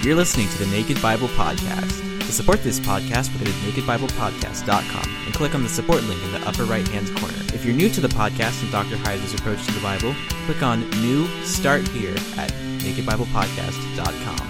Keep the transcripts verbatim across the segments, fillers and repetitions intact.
You're listening to the Naked Bible Podcast. To support this podcast, go to naked bible podcast dot com and click on the support link in the upper right-hand corner. If you're new to the podcast and Doctor Heiser's approach to the Bible, click on New Start Here at naked bible podcast dot com.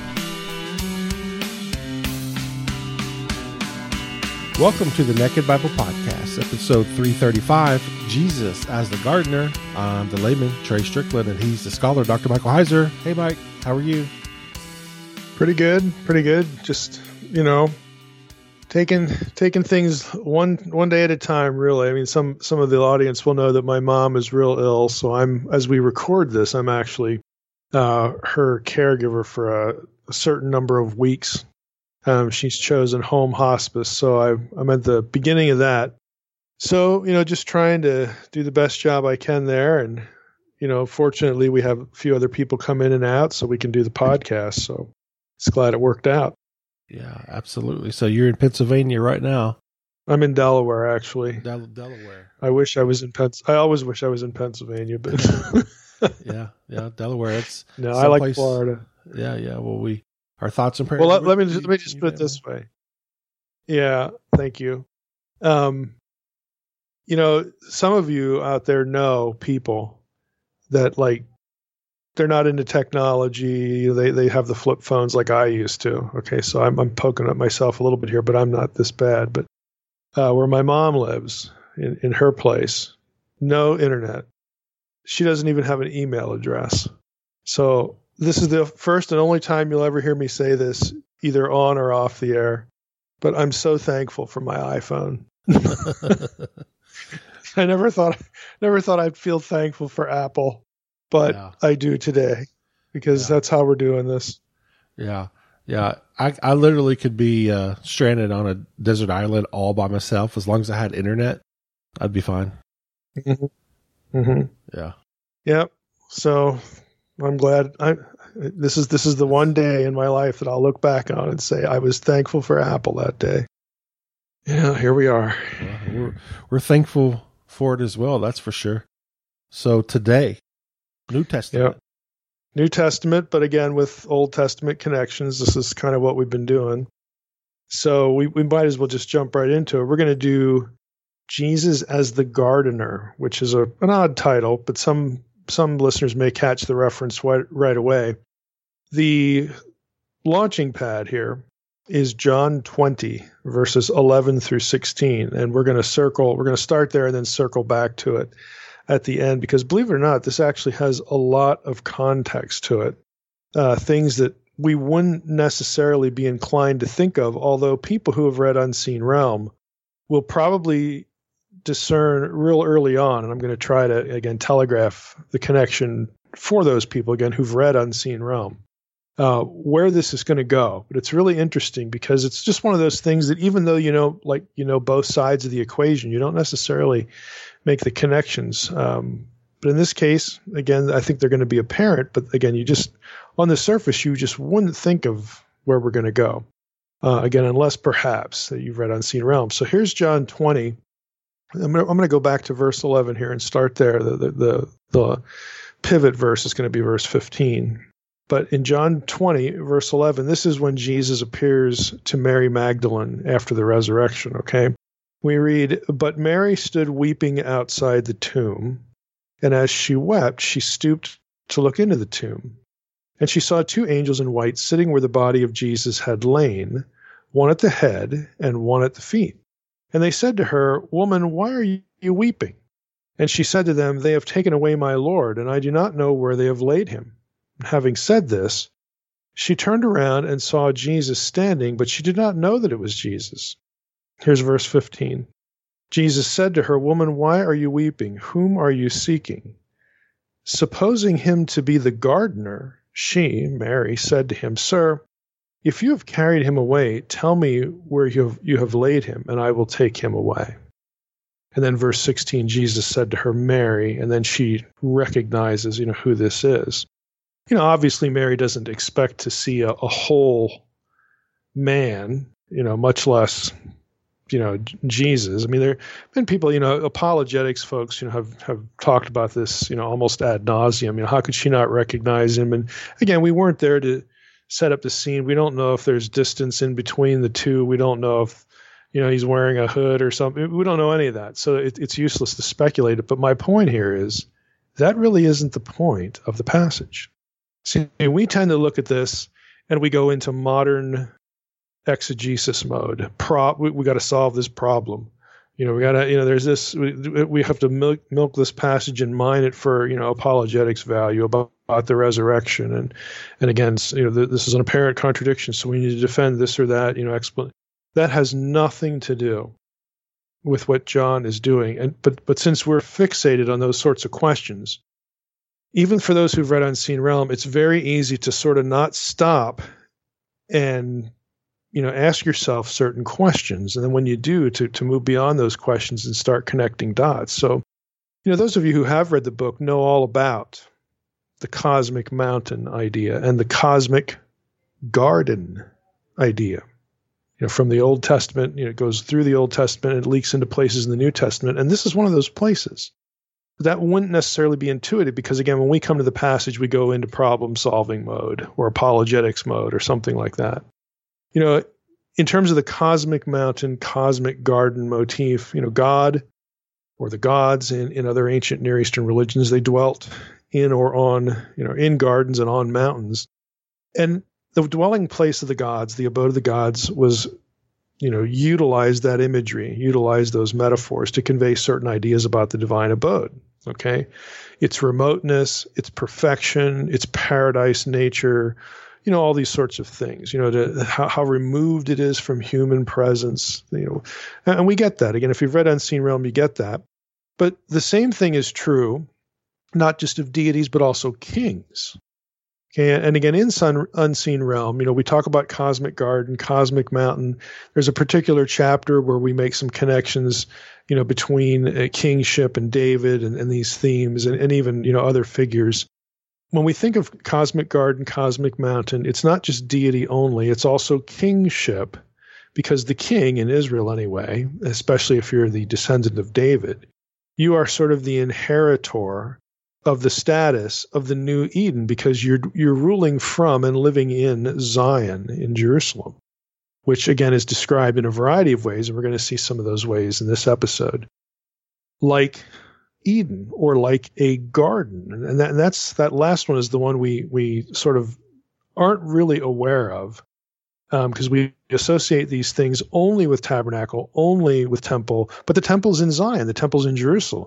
Welcome to the Naked Bible Podcast, episode three thirty-five, Jesus as the Gardener. I'm the layman, Trey Strickland, and he's the scholar, Doctor Michael Heiser. Hey, Mike, how are you? Pretty good, pretty good. Just, you know, taking taking things one one day at a time, really. I mean, some some of the audience will know that my mom is real ill, so I'm, as we record this, I'm actually uh, her caregiver for a, a certain number of weeks. Um, she's chosen home hospice, so I, I'm at the beginning of that. So, you know, just trying to do the best job I can there. And, you know, fortunately, we have a few other people come in and out so we can do the podcast. So just glad it worked out. Yeah, absolutely. So you're in Pennsylvania right now. I'm in Delaware, actually. Del- Delaware. I wish I was in Pens. I always wish I was in Pennsylvania, but yeah, yeah, Delaware. It's no, I like Florida. Yeah, yeah. Well, we our thoughts and prayers. Well, let, let me let me just put it this way. Yeah, thank you. Um, you know, some of you out there know people that like they're not into technology. They they have the flip phones like I used to. Okay, so I'm I'm poking at myself a little bit here, but I'm not this bad. But uh, where my mom lives in, in her place, no internet. She doesn't even have an email address. So this is the first and only time you'll ever hear me say this, either on or off the air. But I'm so thankful for my iPhone. I never thought never thought I'd feel thankful for Apple. But yeah. I do today because yeah. that's how we're doing this. Yeah. Yeah. I, I literally could be uh, stranded on a desert island all by myself. As long as I had internet, I'd be fine. Mm-hmm. Mm-hmm. Yeah. Yep. So I'm glad I, this is, this is the one day in my life that I'll look back on and say, I was thankful for Apple that day. Yeah. Here we are. Yeah, we're, we're thankful for it as well. That's for sure. So today, New Testament. Yep. New Testament, but again, with Old Testament connections, this is kind of what we've been doing. So we, we might as well just jump right into it. We're going to do Jesus as the Gardener, which is a, an odd title, but some some listeners may catch the reference right, right away. The launching pad here is John twenty, verses eleven through sixteen, and we're going to circle, we're going to start there and then circle back to it at the end, because believe it or not, this actually has a lot of context to it, uh, things that we wouldn't necessarily be inclined to think of, although people who have read Unseen Realm will probably discern real early on, and I'm going to try to, again, telegraph the connection for those people, again, who've read Unseen Realm, uh, where this is going to go. But it's really interesting because it's just one of those things that even though you know, like, you know, both sides of the equation, you don't necessarily make the connections. Um, but in this case, again, I think they're going to be apparent. But again, you just, on the surface, you just wouldn't think of where we're going to go. Uh, again, unless perhaps that you've read Unseen Realm. So here's John twenty. I'm going to go back to verse eleven here and start there. The, the, the, the pivot verse is going to be verse fifteen. But in John twenty, verse eleven, this is when Jesus appears to Mary Magdalene after the resurrection, okay? We read, "But Mary stood weeping outside the tomb, and as she wept, she stooped to look into the tomb. And she saw two angels in white sitting where the body of Jesus had lain, one at the head and one at the feet. And they said to her, 'Woman, why are you weeping?' And she said to them, 'They have taken away my Lord, and I do not know where they have laid him.' And having said this, she turned around and saw Jesus standing, but she did not know that it was Jesus." Here's verse fifteen. "Jesus said to her, 'Woman, why are you weeping? Whom are you seeking?' Supposing him to be the gardener, she, Mary, said to him, 'Sir, if you have carried him away, tell me where you have, you have laid him, and I will take him away.' And then verse sixteen, Jesus said to her, 'Mary,' and then she recognizes, you know, who this is. You know, obviously Mary doesn't expect to see a, a whole man, you know, much less you know, Jesus. I mean, there have been people, you know, apologetics folks, you know, have, have talked about this, you know, almost ad nauseum. You know, how could she not recognize him? And again, we weren't there to set up the scene. We don't know if there's distance in between the two. We don't know if, you know, he's wearing a hood or something. We don't know any of that. So it, it's useless to speculate it. But my point here is that really isn't the point of the passage. See, we tend to look at this and we go into modern exegesis mode. Pro, we, we got to solve this problem. You know, we got to, you know, there's this, we, we have to milk, milk this passage and mine it for, you know, apologetics value about, about the resurrection. And, and again, you know, the, this is an apparent contradiction. So we need to defend this or that, you know, explanation. That has nothing to do with what John is doing. And but but since we're fixated on those sorts of questions, even for those who've read Unseen Realm, it's very easy to sort of not stop and, you know, ask yourself certain questions. And then when you do, to to move beyond those questions and start connecting dots. So, you know, those of you who have read the book know all about the cosmic mountain idea and the cosmic garden idea. You know, from the Old Testament, you know, it goes through the Old Testament, it leaks into places in the New Testament, and this is one of those places. That wouldn't necessarily be intuitive because, again, when we come to the passage, we go into problem-solving mode or apologetics mode or something like that. You know, in terms of the cosmic mountain, cosmic garden motif, you know, God or the gods in, in other ancient Near Eastern religions, they dwelt in or on, you know, in gardens and on mountains. And the dwelling place of the gods, the abode of the gods, was, you know, utilized that imagery, utilized those metaphors to convey certain ideas about the divine abode. Okay, its remoteness, its perfection, its paradise nature, you know, all these sorts of things. You know, to, how, how removed it is from human presence. You know, and we get that. Again, if you've read Unseen Realm, you get that. But the same thing is true, not just of deities, but also kings. Okay, and again, in Sun, Unseen Realm, you know, we talk about cosmic garden, cosmic mountain. There's a particular chapter where we make some connections, you know, between uh, kingship and David and, and these themes and, and even, you know, other figures. When we think of cosmic garden, cosmic mountain, it's not just deity only. It's also kingship, because the king in Israel anyway, especially if you're the descendant of David, you are sort of the inheritor of the status of the new Eden, because you're you're ruling from and living in Zion, in Jerusalem, which again is described in a variety of ways, and we're going to see some of those ways in this episode, like Eden or like a garden. And, that, and that's that last one is the one we we sort of aren't really aware of, because um, we associate these things only with tabernacle, only with temple, but the temple's in Zion, the temple's in Jerusalem.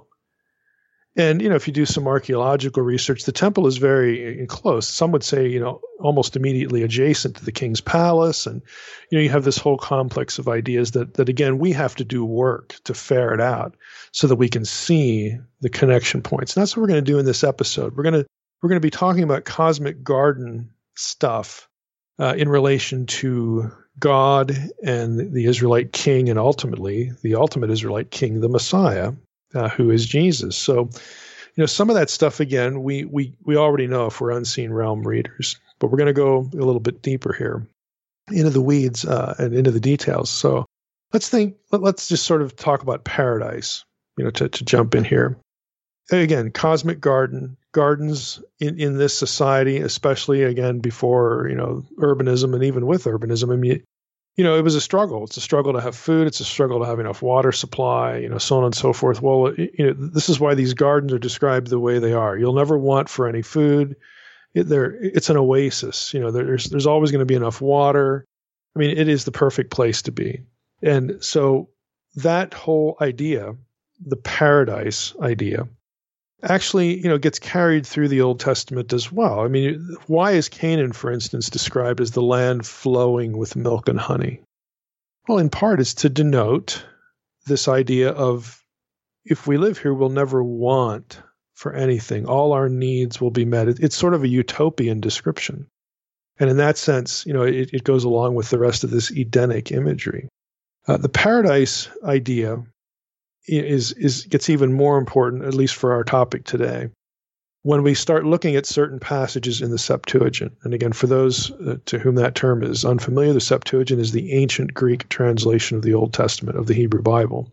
And, you know, if you do some archaeological research, the temple is very close. Some would say, you know, almost immediately adjacent to the king's palace. And, you know, you have this whole complex of ideas that, that again, we have to do work to ferret out so that we can see the connection points. And that's what we're going to do in this episode. We're going to, we're going to be talking about cosmic garden stuff uh, in relation to God and the Israelite king, and ultimately the ultimate Israelite king, the Messiah, Uh, who is Jesus. So, you know, some of that stuff, again, we we we already know if we're Unseen Realm readers, but we're going to go a little bit deeper here into the weeds uh, and into the details. So let's think, let, let's just sort of talk about paradise, you know, to, to jump in here. Again, cosmic garden, gardens in, in this society, especially, again, before, you know, urbanism, and even with urbanism, I mean, you know, it was a struggle. It's a struggle to have food. It's a struggle to have enough water supply, you know, so on and so forth. Well, you know, this is why these gardens are described the way they are. You'll never want for any food. It, it's an oasis. You know, there's there's always going to be enough water. I mean, it is the perfect place to be. And so that whole idea, the paradise idea, actually, you know, gets carried through the Old Testament as well. I mean, why is Canaan, for instance, described as the land flowing with milk and honey? Well, in part, it's to denote this idea of, if we live here, we'll never want for anything. All our needs will be met. It's sort of a utopian description. And in that sense, you know, it, it goes along with the rest of this Edenic imagery. Uh, the paradise idea is is gets even more important, at least for our topic today, when we start looking at certain passages in the Septuagint. And again, for those uh, to whom that term is unfamiliar, the Septuagint is the ancient Greek translation of the Old Testament, of the Hebrew Bible.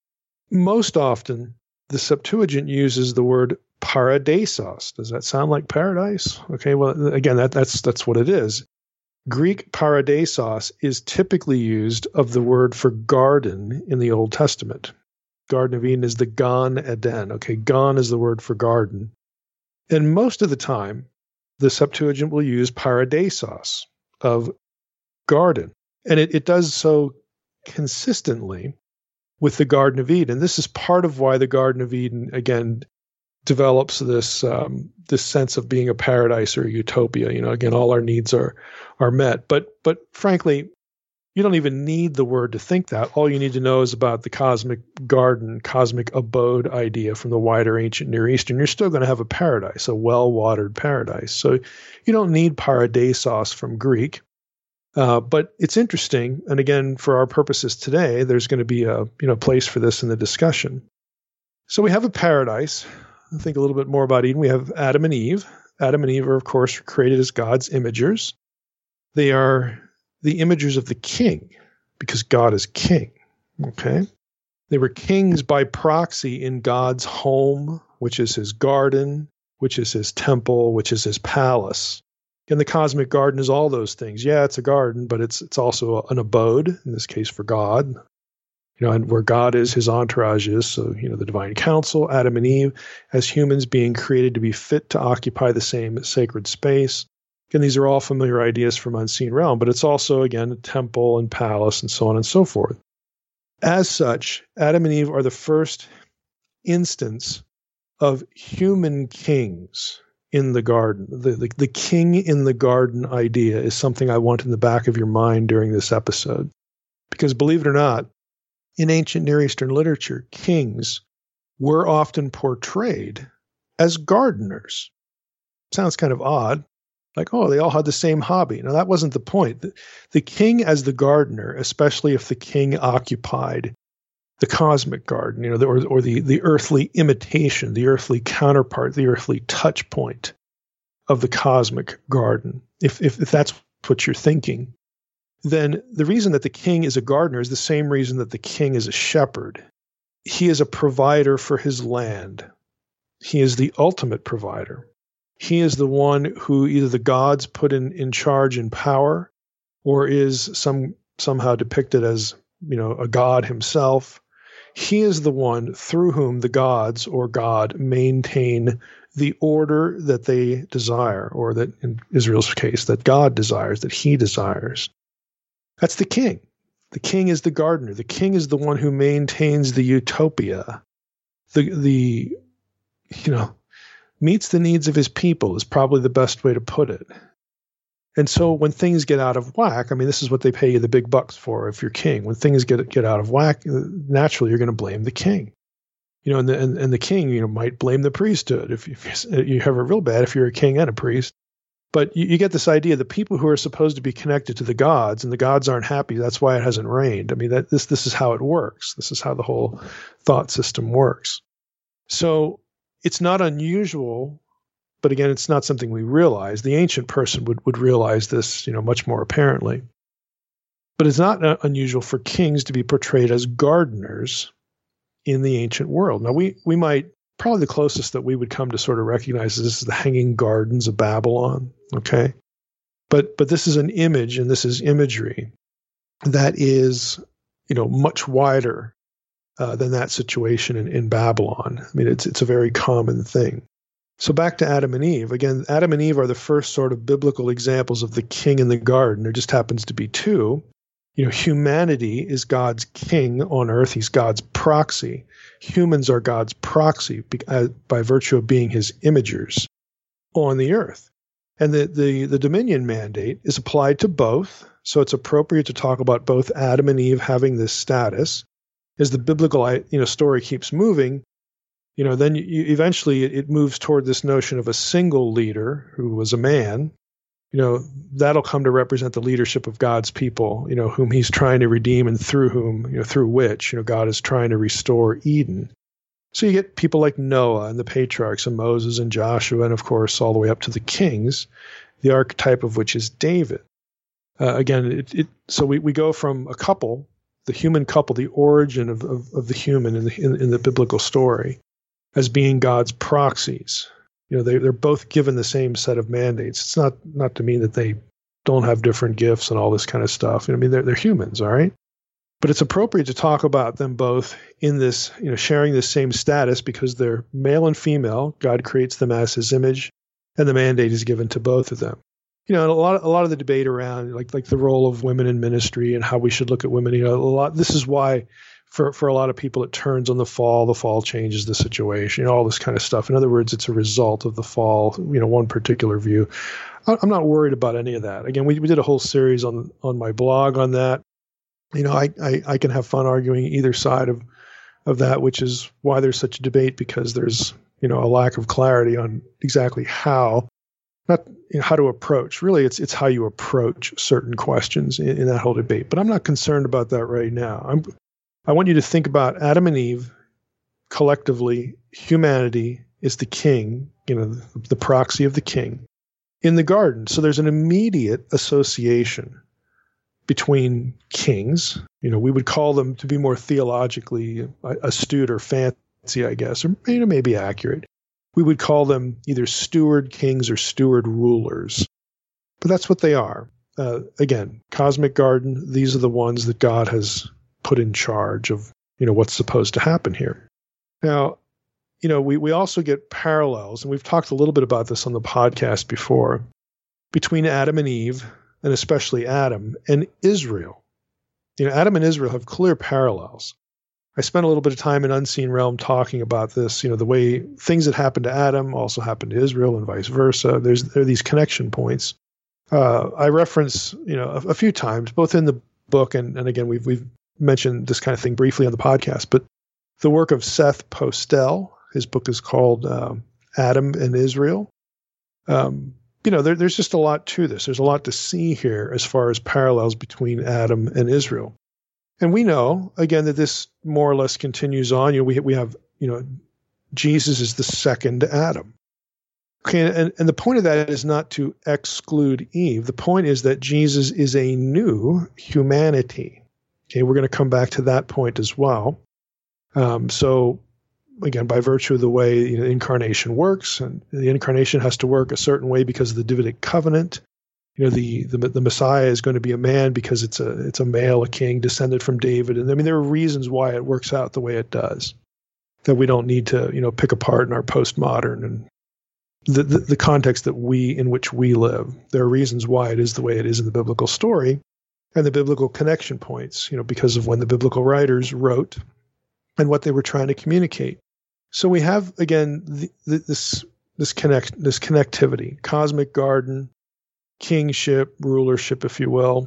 Most often, the Septuagint uses the word paradisos. Does that sound like paradise? Okay, well, again, that, that's that's what it is. Greek paradeisos is typically used of the word for garden in the Old Testament. Garden of Eden is the Gan Eden. Okay, Gan is the word for garden. And most of the time, the Septuagint will use paradeisos of garden. And it, it does so consistently with the Garden of Eden. This is part of why the Garden of Eden, again, develops this um, this sense of being a paradise or a utopia. You know, again, all our needs are are met. But but frankly, you don't even need the word to think that. All you need to know is about the cosmic garden, cosmic abode idea from the wider ancient Near East, and you're still going to have a paradise, a well-watered paradise. So you don't need paradeisos from Greek. Uh, but it's interesting, and again, for our purposes today, there's going to be a you know place for this in the discussion. So we have a paradise. I think a little bit more about Eden. We have Adam and Eve. Adam and Eve are, of course, created as God's imagers. They are the imagers of the king, because God is king. Okay? They were kings by proxy in God's home, which is his garden, which is his temple, which is his palace. And the cosmic garden is all those things. Yeah, it's a garden, but it's it's also an abode, in this case for God. You know, and where God is, his entourage is. So, you know, the divine council, Adam and Eve, as humans being created to be fit to occupy the same sacred space. Again, these are all familiar ideas from Unseen Realm, but it's also, again, a temple and palace and so on and so forth. As such, Adam and Eve are the first instance of human kings in the garden. The, the, the king in the garden idea is something I want in the back of your mind during this episode. Because believe it or not, in ancient Near Eastern literature, kings were often portrayed as gardeners. Sounds kind of odd. Like, oh, they all had the same hobby. Now, that wasn't the point. The, the king as the gardener, especially if the king occupied the cosmic garden, you know, the, or, or the, the earthly imitation, the earthly counterpart, the earthly touch point of the cosmic garden, if, if, if that's what you're thinking, then the reason that the king is a gardener is the same reason that the king is a shepherd. He is a provider for his land. He is the ultimate provider. He is the one who either the gods put in, in charge and power, or is some somehow depicted as, you know, a god himself. He is the one through whom the gods or God maintain the order that they desire, or that in Israel's case, that God desires, that he desires. That's the king. The king is the gardener. The king is the one who maintains the utopia. The, the you know, meets the needs of his people is probably the best way to put it. And so when things get out of whack, I mean, this is what they pay you the big bucks for if you're king. When things get get out of whack, naturally you're going to blame the king. You know, and the, and, and the king, you know, might blame the priesthood if, if you have it real bad if you're a king and a priest. But you, you get this idea, the people who are supposed to be connected to the gods, and the gods aren't happy, that's why it hasn't rained. I mean, that this this is how it works. This is how the whole thought system works. So it's not unusual, but again, it's not something we realize. The ancient person would, would realize this, you know, much more apparently. But it's not unusual for kings to be portrayed as gardeners in the ancient world. Now, we, we might, probably the closest that we would come to sort of recognize this is the Hanging Gardens of Babylon, okay? But but this is an image, and this is imagery that is, you know, much wider uh, than that situation in, in Babylon. I mean, it's it's a very common thing. So back to Adam and Eve. Again, Adam and Eve are the first sort of biblical examples of the king in the garden. There just happens to be two. You know, humanity is God's king on earth. He's God's proxy. Humans are God's proxy by virtue of being his imagers on the earth. And the, the, the dominion mandate is applied to both. So it's appropriate to talk about both Adam and Eve having this status. As the biblical you know, story keeps moving, you know, then you, eventually it moves toward this notion of a single leader who was a man. You know, that'll come to represent the leadership of God's people, you know, whom he's trying to redeem and through whom, you know, through which, you know, God is trying to restore Eden. So you get people like Noah and the patriarchs and Moses and Joshua, and of course, all the way up to the kings, the archetype of which is David. Uh, again, it, it, so we, we go from a couple, the human couple, the origin of, of, of the human in the, in, in the biblical story, as being God's proxies. You know, they, they're both given the same set of mandates. It's not not to mean that they don't have different gifts and all this kind of stuff. I mean, they're, they're humans, all right? But it's appropriate to talk about them both in this, you know, sharing the same status because they're male and female. God creates them as his image, and the mandate is given to both of them. You know, and a lot, of, a lot of the debate around like like the role of women in ministry and how we should look at women. You know, a lot. This is why, for for a lot of people, it turns on the fall. The fall changes the situation. You know, all this kind of stuff. In other words, it's a result of the fall. You know, one particular view. I'm not worried about any of that. Again, we we did a whole series on on my blog on that. You know, I, I, I can have fun arguing either side of, of that, which is why there's such a debate, because there's, you know, a lack of clarity on exactly how, not you know, how to approach. Really, it's it's how you approach certain questions in, in that whole debate. But I'm not concerned about that right now. I'm, I want you to think about Adam and Eve collectively. Humanity is the king, you know, the, the proxy of the king in the garden. So there's an immediate association between kings. You know, we would call them, to be more theologically astute or fancy, I guess, or you know, maybe accurate, we would call them either steward kings or steward rulers. But that's what they are. Uh, again, cosmic garden, these are the ones that God has put in charge of, you know, what's supposed to happen here. Now, you know, we, we also get parallels, and we've talked a little bit about this on the podcast before, between Adam and Eve, and especially Adam and Israel. You know, Adam and Israel have clear parallels. I spent a little bit of time in Unseen Realm talking about this, you know, the way things that happened to Adam also happened to Israel and vice versa. There's there are these connection points. Uh, I reference, you know, a, a few times, both in the book and, and again, we've we've mentioned this kind of thing briefly on the podcast, but the work of Seth Postel, his book is called um, Adam and Israel. Um, You know, there, there's just a lot to this. There's a lot to see here as far as parallels between Adam and Israel. And we know, again, that this more or less continues on. You know, we we have, you know, Jesus is the second Adam. Okay, and, and the point of that is not to exclude Eve. The point is that Jesus is a new humanity. Okay, we're going to come back to that point as well. Um, so, again, by virtue of the way you know, incarnation works, and the incarnation has to work a certain way because of the Davidic covenant. You know, the, the the Messiah is going to be a man because it's a it's a male, a king descended from David. And I mean, there are reasons why it works out the way it does that we don't need to you know pick apart in our postmodern and the, the the context that we in which we live. There are reasons why it is the way it is in the biblical story and the biblical connection points. You know, because of when the biblical writers wrote and what they were trying to communicate. So we have, again, the, the, this this connect this connectivity, cosmic garden, kingship, rulership, if you will.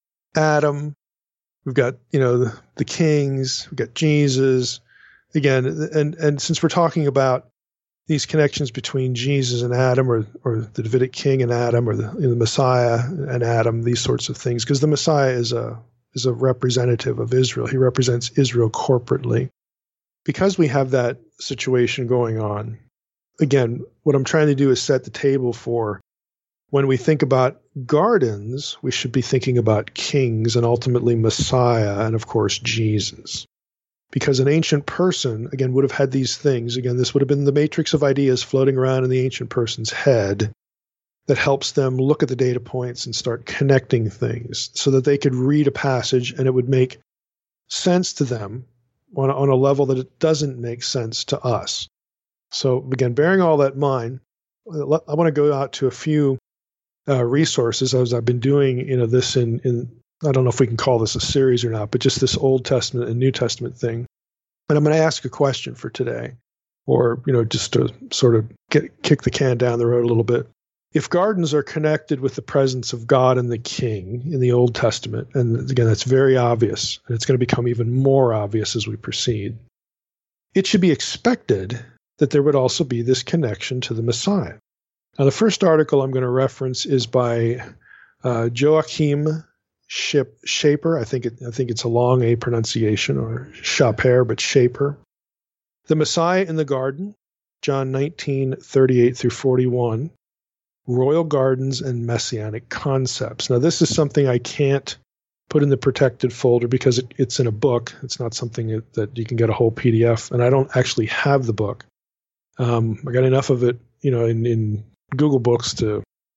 Adam, we've got, you know, the, the kings, we've got Jesus. Again, and and since we're talking about these connections between Jesus and Adam, or or the Davidic king and Adam, or the, you know, the Messiah and Adam, these sorts of things, because the Messiah is a is a representative of Israel. He represents Israel corporately. Because we have that situation going on, again, what I'm trying to do is set the table for when we think about gardens, we should be thinking about kings and ultimately Messiah and, of course, Jesus. Because an ancient person, again, would have had these things. Again, this would have been the matrix of ideas floating around in the ancient person's head that helps them look at the data points and start connecting things so that they could read a passage and it would make sense to them on a, on a level that it doesn't make sense to us. So again, bearing all that in mind, I want to go out to a few uh, resources as I've been doing, you know, this in, in, I don't know if we can call this a series or not, but just this Old Testament and New Testament thing. And I'm going to ask a question for today, or, you know, just to sort of get, kick the can down the road a little bit. If gardens are connected with the presence of God and the King in the Old Testament, and again, that's very obvious, and it's going to become even more obvious as we proceed, it should be expected that there would also be this connection to the Messiah. Now, the first article I'm going to reference is by uh, Joachim Shaper. I think it, I think it's a long A pronunciation, or Shaper, but Shaper. The Messiah in the Garden, John nineteen, thirty-eight through forty-one. Royal Gardens and Messianic Concepts. Now, this is something I can't put in the protected folder because it, it's in a book. It's not something that, that you can get a whole P D F, and I don't actually have the book. Um, I got enough of it, you know, in, in Google Books to,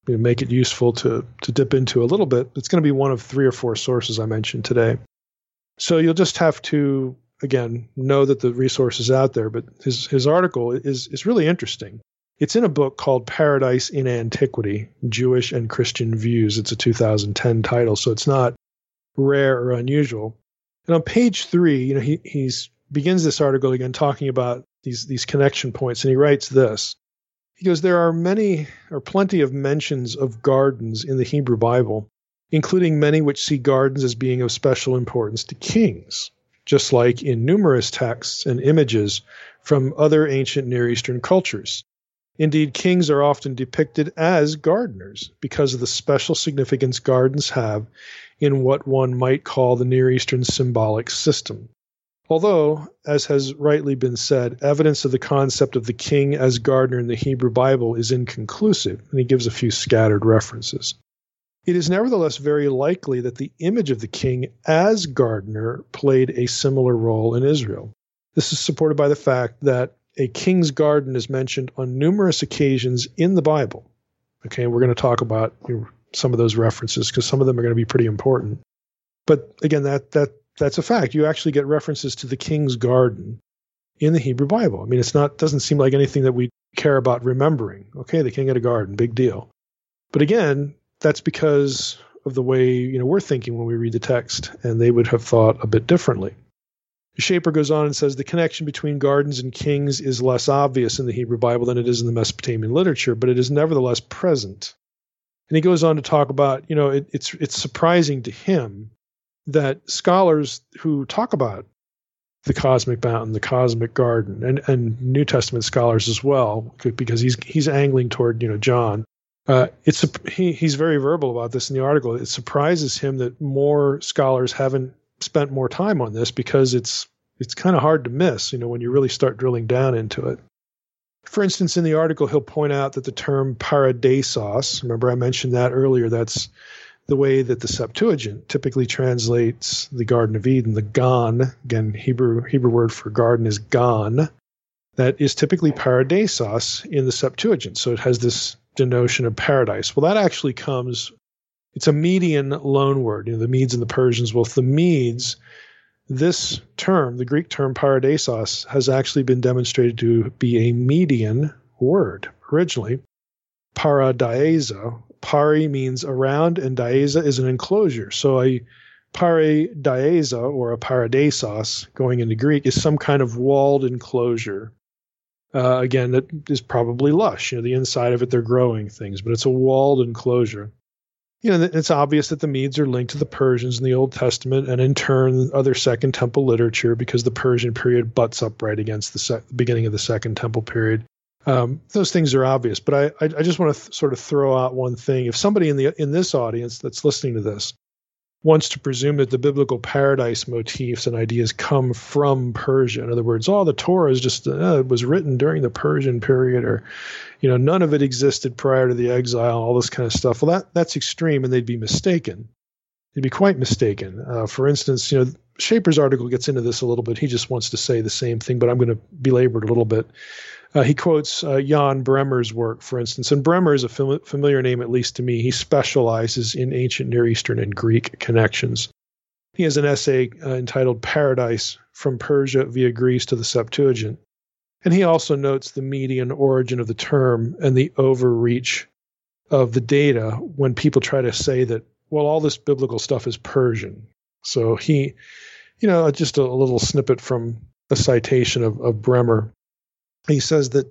you know, make it useful to to dip into a little bit, it's going to be one of three or four sources I mentioned today. So you'll just have to, again, know that the resource is out there. But his his article is is really interesting. It's in a book called Paradise in Antiquity, Jewish and Christian Views. It's a two thousand ten title, so it's not rare or unusual. And on page three, you know, he he's begins this article again talking about these these connection points, and he writes this. He goes, there are many or plenty of mentions of gardens in the Hebrew Bible, including many which see gardens as being of special importance to kings, just like in numerous texts and images from other ancient Near Eastern cultures. Indeed, kings are often depicted as gardeners because of the special significance gardens have in what one might call the Near Eastern symbolic system. Although, as has rightly been said, evidence of the concept of the king as gardener in the Hebrew Bible is inconclusive, and he gives a few scattered references. It is nevertheless very likely that the image of the king as gardener played a similar role in Israel. This is supported by the fact that a king's garden is mentioned on numerous occasions in the Bible. Okay, we're going to talk about you know, some of those references because some of them are going to be pretty important. But again, that that that's a fact. You actually get references to the king's garden in the Hebrew Bible. I mean, it's not doesn't seem like anything that we care about remembering. Okay, the king had a garden, big deal. But again, that's because of the way you know we're thinking when we read the text, and they would have thought a bit differently. Shaper goes on and says the connection between gardens and kings is less obvious in the Hebrew Bible than it is in the Mesopotamian literature, but it is nevertheless present. And he goes on to talk about, you know, it, it's it's surprising to him that scholars who talk about the cosmic mountain, the cosmic garden, and, and New Testament scholars as well, because he's he's angling toward, you know, John. Uh, it's he, he's very verbal about this in the article. It surprises him that more scholars haven't spent more time on this because it's it's kind of hard to miss, you know, when you really start drilling down into it. For instance, in the article, he'll point out that the term paradisos, remember I mentioned that earlier, that's the way that the Septuagint typically translates the Garden of Eden, the Gan, again, Hebrew Hebrew word for garden is Gan, that is typically paradisos in the Septuagint. So it has this denotion of paradise. Well, that actually comes, it's a Median loan word, you know, the Medes and the Persians. Well, the Medes, this term, the Greek term paradisos, has actually been demonstrated to be a Median word originally. Paradiesa, pari means around, and diesa is an enclosure. So a paradiesa, or a paradisos, going into Greek, is some kind of walled enclosure. Uh, again, that is probably lush. You know, the inside of it, they're growing things, but it's a walled enclosure. You know, it's obvious that the Medes are linked to the Persians in the Old Testament, and in turn, other Second Temple literature, because the Persian period butts up right against the, se- the beginning of the Second Temple period. Um, those things are obvious, but I, I, I just want to th- sort of throw out one thing. If somebody in the in this audience that's listening to this wants to presume that the biblical paradise motifs and ideas come from Persia, in other words, oh, the Torah is just uh, it was written during the Persian period, or you know, none of it existed prior to the exile, all this kind of stuff. Well, that that's extreme, and they'd be mistaken. They'd be quite mistaken. Uh, for instance, you know, Shaper's article gets into this a little bit. He just wants to say the same thing, but I'm going to belabor it a little bit. Uh, he quotes uh, Jan Bremmer's work, for instance, and Bremmer is a fam- familiar name, at least to me. He specializes in ancient Near Eastern and Greek connections. He has an essay uh, entitled Paradise from Persia via Greece to the Septuagint. And he also notes the Median origin of the term and the overreach of the data when people try to say that, well, all this biblical stuff is Persian. So he, you know, just a, a little snippet from a citation of, of Bremmer. He says that,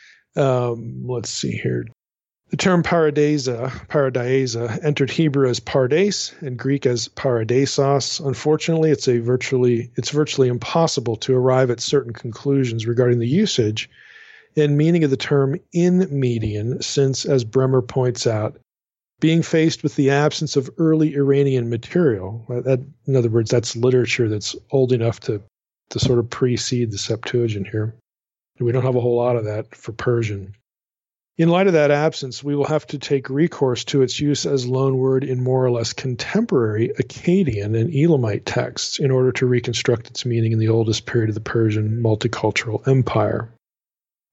um, let's see here, the term paradisa, paradiesa, entered Hebrew as pardes and Greek as paradisos. Unfortunately, it's a virtually it's virtually impossible to arrive at certain conclusions regarding the usage and meaning of the term in Median, since, as Bremmer points out, being faced with the absence of early Iranian material, that, in other words, that's literature that's old enough to to sort of precede the Septuagint here. We don't have a whole lot of that for Persian. In light of that absence, we will have to take recourse to its use as loanword in more or less contemporary Akkadian and Elamite texts in order to reconstruct its meaning in the oldest period of the Persian multicultural empire.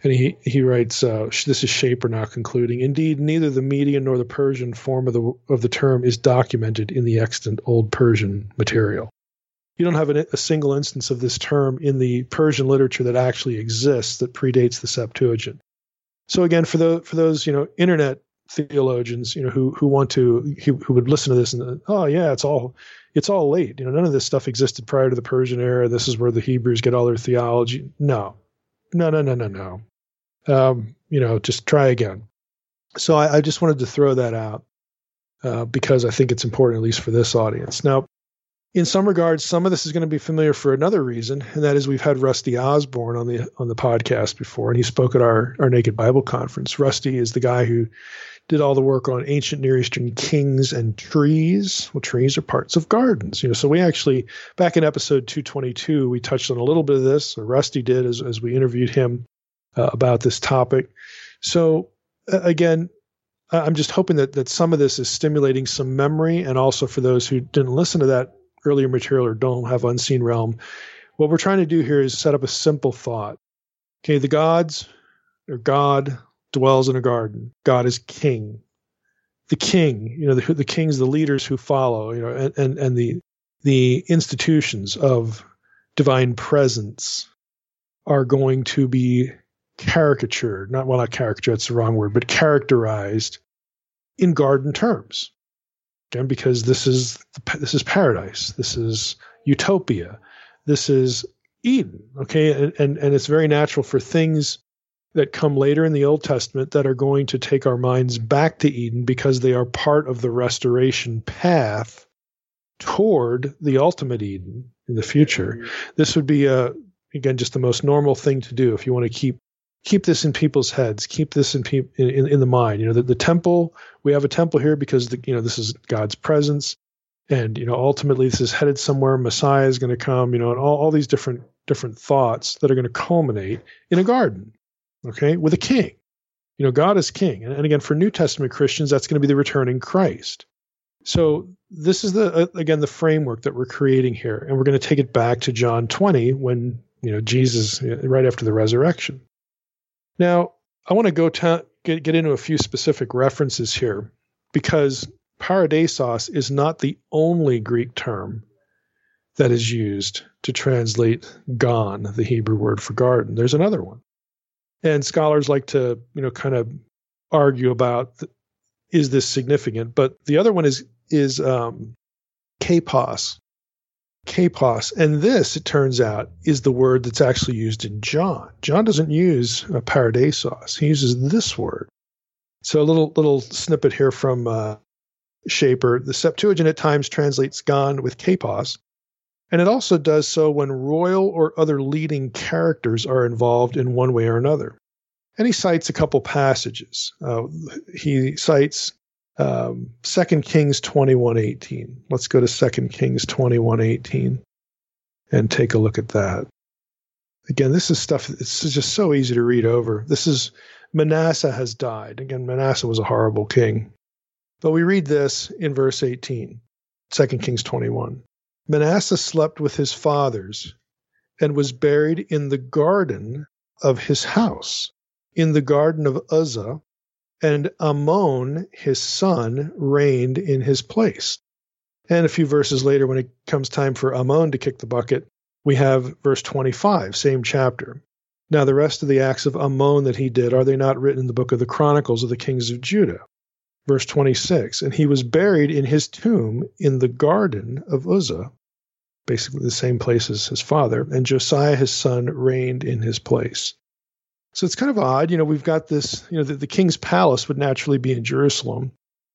And he, he writes, uh, this is Schaper now concluding, indeed, neither the Median nor the Persian form of the of the term is documented in the extant Old Persian material. You don't have an, a single instance of this term in the Persian literature that actually exists that predates the Septuagint. So again, for the for those you know internet theologians, you know who who want to who, who would listen to this and oh yeah, it's all it's all late. You know, none of this stuff existed prior to the Persian era. This is where the Hebrews get all their theology. No, no, no, no, no, no. Um, you know, just try again. So I, I just wanted to throw that out uh, because I think it's important, at least for this audience. Now, in some regards, some of this is going to be familiar for another reason, and that is we've had Rusty Osborne on the on the podcast before, and he spoke at our, our Naked Bible conference. Rusty is the guy who did all the work on ancient Near Eastern kings and trees. Well, trees are parts of gardens, you know. So we actually, back in episode two twenty-two, we touched on a little bit of this, or Rusty did, as as we interviewed him uh, about this topic. So uh, again, I'm just hoping that that some of this is stimulating some memory, and also for those who didn't listen to that earlier material or don't have Unseen Realm, what we're trying to do here is set up a simple thought. Okay, the gods, or God dwells in a garden. God is king. The king, you know, the, the kings, the leaders who follow, you know, and, and, and the the institutions of divine presence are going to be caricatured, not, well, not caricature, that's the wrong word, but characterized in garden terms. Again, because this is this is paradise, this is utopia, this is Eden. Okay, and, and and it's very natural for things that come later in the Old Testament that are going to take our minds back to Eden because they are part of the restoration path toward the ultimate Eden in the future. This would be a again just the most normal thing to do if you want to keep. Keep this in people's heads. Keep this in, pe- in in the mind. You know, the, the temple. We have a temple here because the, you know this is God's presence, and you know ultimately this is headed somewhere. Messiah is going to come. You know, and all, all these different different thoughts that are going to culminate in a garden. Okay, with a king. You know, God is king, and, and again for New Testament Christians, that's going to be the returning Christ. So this is the uh, again the framework that we're creating here, and we're going to take it back to John twenty when you know Jesus you know, right after the resurrection. Now, I want to go ta- get, get into a few specific references here because paradeisos is not the only Greek term that is used to translate gan, the Hebrew word for garden. There's another one. And scholars like to, you know, kind of argue about the, is this significant? But the other one is is um, kapos. Kapos. And this, it turns out, is the word that's actually used in John. John doesn't use uh, paradeisos. He uses this word. So a little little snippet here from uh, Schaper. The Septuagint at times translates gan with kapos, and it also does so when royal or other leading characters are involved in one way or another. And he cites a couple passages. Uh, he cites Um, Second Kings twenty-one eighteen. Let's go to Second Kings twenty-one eighteen and take a look at that. Again, this is stuff, it's just so easy to read over. This is, Manasseh has died. Again, Manasseh was a horrible king. But we read this in verse eighteen, Second Kings twenty-one. Manasseh slept with his fathers and was buried in the garden of his house, in the garden of Uzzah, and Ammon, his son, reigned in his place. And a few verses later, when it comes time for Ammon to kick the bucket, we have verse twenty-five, same chapter. Now the rest of the acts of Ammon that he did, are they not written in the book of the Chronicles of the kings of Judah? Verse twenty-six, and he was buried in his tomb in the garden of Uzzah, basically the same place as his father, and Josiah, his son, reigned in his place. So it's kind of odd, you know, we've got this, you know, the, the king's palace would naturally be in Jerusalem,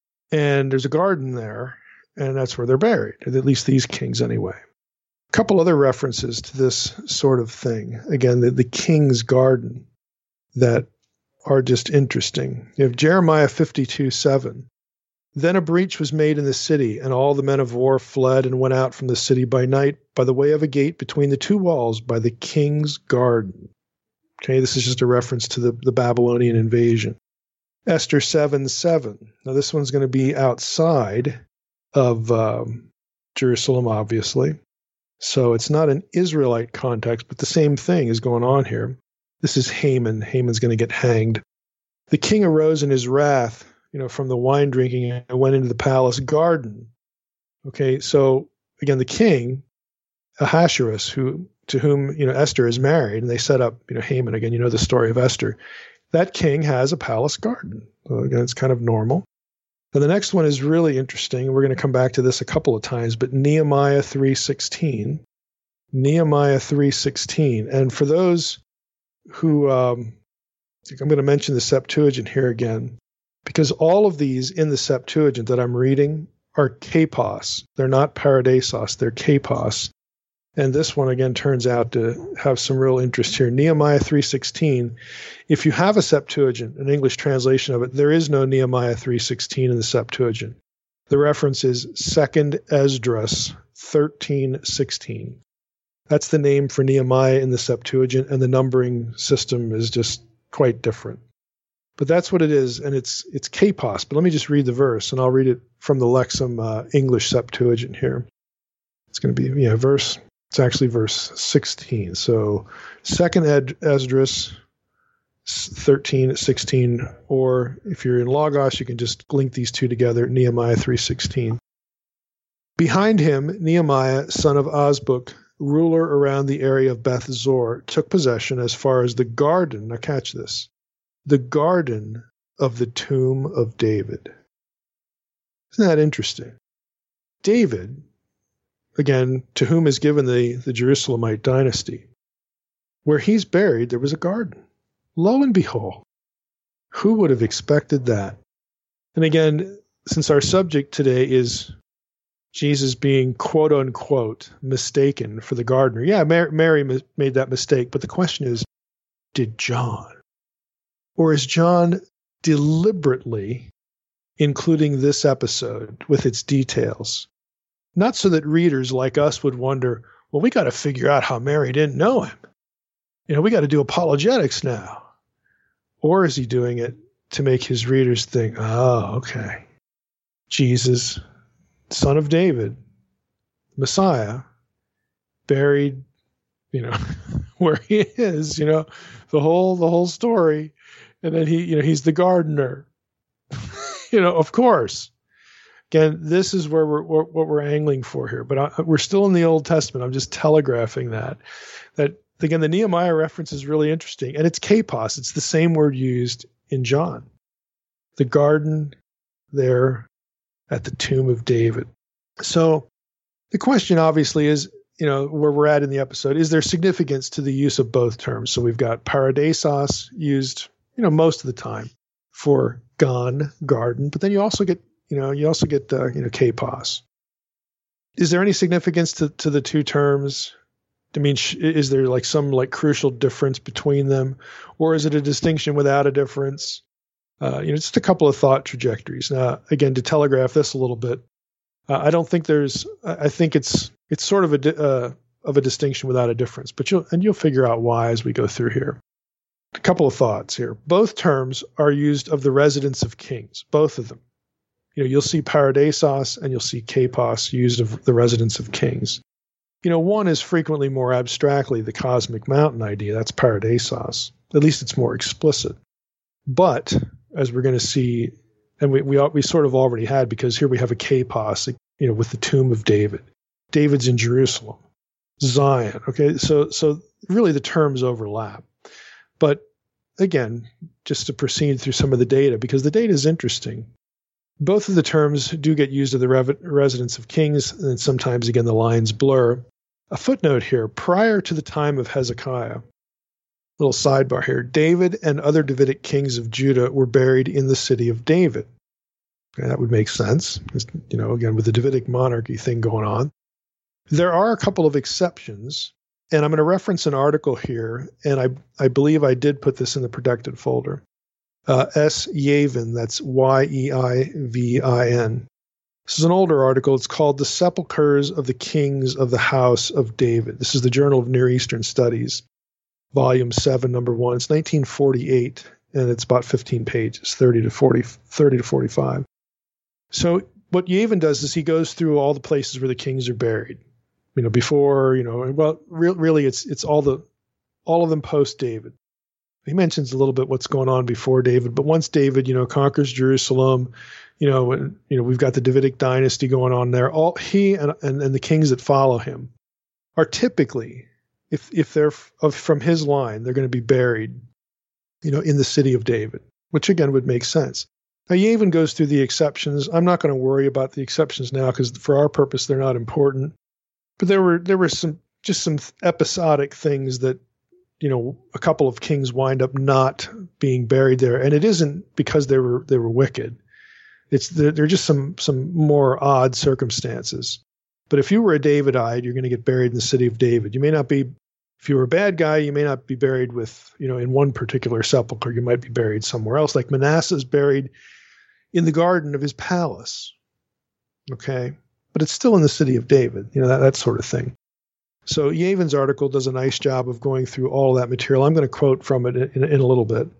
and there's a garden there, and that's where they're buried, at least these kings anyway. A couple other references to this sort of thing. Again, the, the king's garden that are just interesting. You have Jeremiah fifty-two seven. Then a breach was made in the city, and all the men of war fled and went out from the city by night by the way of a gate between the two walls by the king's garden. Okay, this is just a reference to the, the Babylonian invasion. Esther seven seven. Now this one's going to be outside of um, Jerusalem, obviously. So it's not an Israelite context, but the same thing is going on here. This is Haman. Haman's going to get hanged. The king arose in his wrath, you know, from the wine drinking and went into the palace garden. Okay, so again, the king, Ahasuerus, who to whom you know Esther is married, and they set up you know Haman. Again, you know the story of Esther. That king has a palace garden. So again, it's kind of normal. And the next one is really interesting. We're going to come back to this a couple of times, but Nehemiah three sixteen. Nehemiah three sixteen. And for those who, um, I'm going to mention the Septuagint here again, because all of these in the Septuagint that I'm reading are kapos. They're not paradisos, they're kapos. And this one, again, turns out to have some real interest here. Nehemiah three sixteen. If you have a Septuagint, an English translation of it, there is no Nehemiah three sixteen in the Septuagint. The reference is Second Esdras thirteen sixteen. That's the name for Nehemiah in the Septuagint, and the numbering system is just quite different. But that's what it is, and it's it's kapos. But let me just read the verse, and I'll read it from the Lexham uh, English Septuagint here. It's going to be, yeah, verse... It's actually verse sixteen. So Second Ed- Esdras thirteen sixteen, or if you're in Logos, you can just link these two together, Nehemiah three sixteen. Behind him, Nehemiah, son of Azbuk, ruler around the area of Beth Zor, took possession as far as the garden. Now catch this. The garden of the tomb of David. Isn't that interesting? David, again, to whom is given the, the Jerusalemite dynasty, where he's buried, there was a garden. Lo and behold, who would have expected that? And again, since our subject today is Jesus being quote unquote mistaken for the gardener, yeah, Mary, Mary made that mistake, but the question is, did John? Or is John deliberately including this episode with its details? Not so that readers like us would wonder, well, we got to figure out how Mary didn't know him. You know, we got to do apologetics now. Or is he doing it to make his readers think, oh, okay, Jesus, son of David, Messiah, buried, you know, where he is, you know, the whole the whole story. And then he, you know, he's the gardener. You know, of course. Again, this is where we're what we're angling for here, but I, we're still in the Old Testament. I'm just telegraphing that. That again, the Nehemiah reference is really interesting, and it's kapos. It's the same word used in John. The garden there at the tomb of David. So the question obviously is, you know, where we're at in the episode, is there significance to the use of both terms? So we've got paradisos used, you know, most of the time for gan, garden, but then you also get You know, you also get, uh, you know, kapos. Is there any significance to, to the two terms? I mean, sh- is there like some like crucial difference between them, or is it a distinction without a difference? Uh, you know, just a couple of thought trajectories. Now, again, to telegraph this a little bit, uh, I don't think there's. I think it's it's sort of a di- uh, of a distinction without a difference, but you'll and you'll figure out why as we go through here. A couple of thoughts here. Both terms are used of the residence of kings. Both of them. You know, you'll see paradisos and you'll see kapos used of the residence of kings. You know, one is frequently more abstractly the cosmic mountain idea. That's paradisos. At least it's more explicit. But as we're going to see, and we, we we sort of already had, because here we have a kapos, you know, with the tomb of David. David's in Jerusalem, Zion. Okay, so so really the terms overlap. But again, just to proceed through some of the data, because the data is interesting. Both of the terms do get used of the rev- residence of kings, and sometimes, again, the lines blur. A footnote here, prior to the time of Hezekiah, little sidebar here, David and other Davidic kings of Judah were buried in the city of David. Okay, that would make sense, you know, again, with the Davidic monarchy thing going on. There are a couple of exceptions, and I'm going to reference an article here, and I, I believe I did put this in the protected folder. Uh, S. Yavin, that's Y E I V I N. This is an older article. It's called The Sepulchres of the Kings of the House of David. This is the Journal of Near Eastern Studies, Volume seven, Number one. It's nineteen forty-eight, and it's about fifteen pages, thirty to forty, thirty to forty-five. So what Yavin does is he goes through all the places where the kings are buried. You know, before, you know, well, re- really it's it's all the all of them post-David. he mentions a little bit what's going on before David, but once David, you know, conquers Jerusalem, you know, and, you know, we've got the Davidic dynasty going on there. All he and, and, and the kings that follow him are typically, if if they're f- of, from his line, they're going to be buried, you know, in the city of David, which again would make sense. Now, he even goes through the exceptions. I'm not going to worry about the exceptions now because for our purpose, they're not important. But there were there were some just some episodic things that, you know, a couple of kings wind up not being buried there, and it isn't because they were they were wicked. It's there, there are just some some more odd circumstances. But if you were a Davidite, you're going to get buried in the city of David. You may not be, if you were a bad guy, you may not be buried with, you know, in one particular sepulcher. You might be buried somewhere else. Like Manasseh's buried in the garden of his palace. Okay, but it's still in the city of David. You know, that that sort of thing. So Yavin's article does a nice job of going through all that material. I'm going to quote from it in, in a little bit.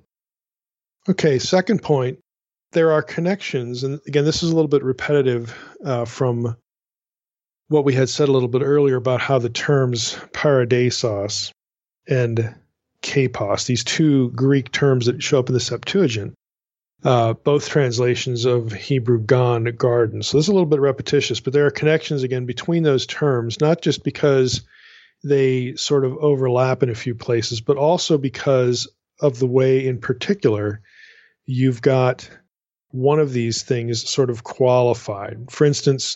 Okay, second point. There are connections, and again, this is a little bit repetitive uh, from what we had said a little bit earlier about how the terms paradeisos and kapos, these two Greek terms that show up in the Septuagint, uh, both translations of Hebrew gan, garden. So this is a little bit repetitious, but there are connections, again, between those terms, not just because they sort of overlap in a few places, but also because of the way, in particular, you've got one of these things sort of qualified. For instance,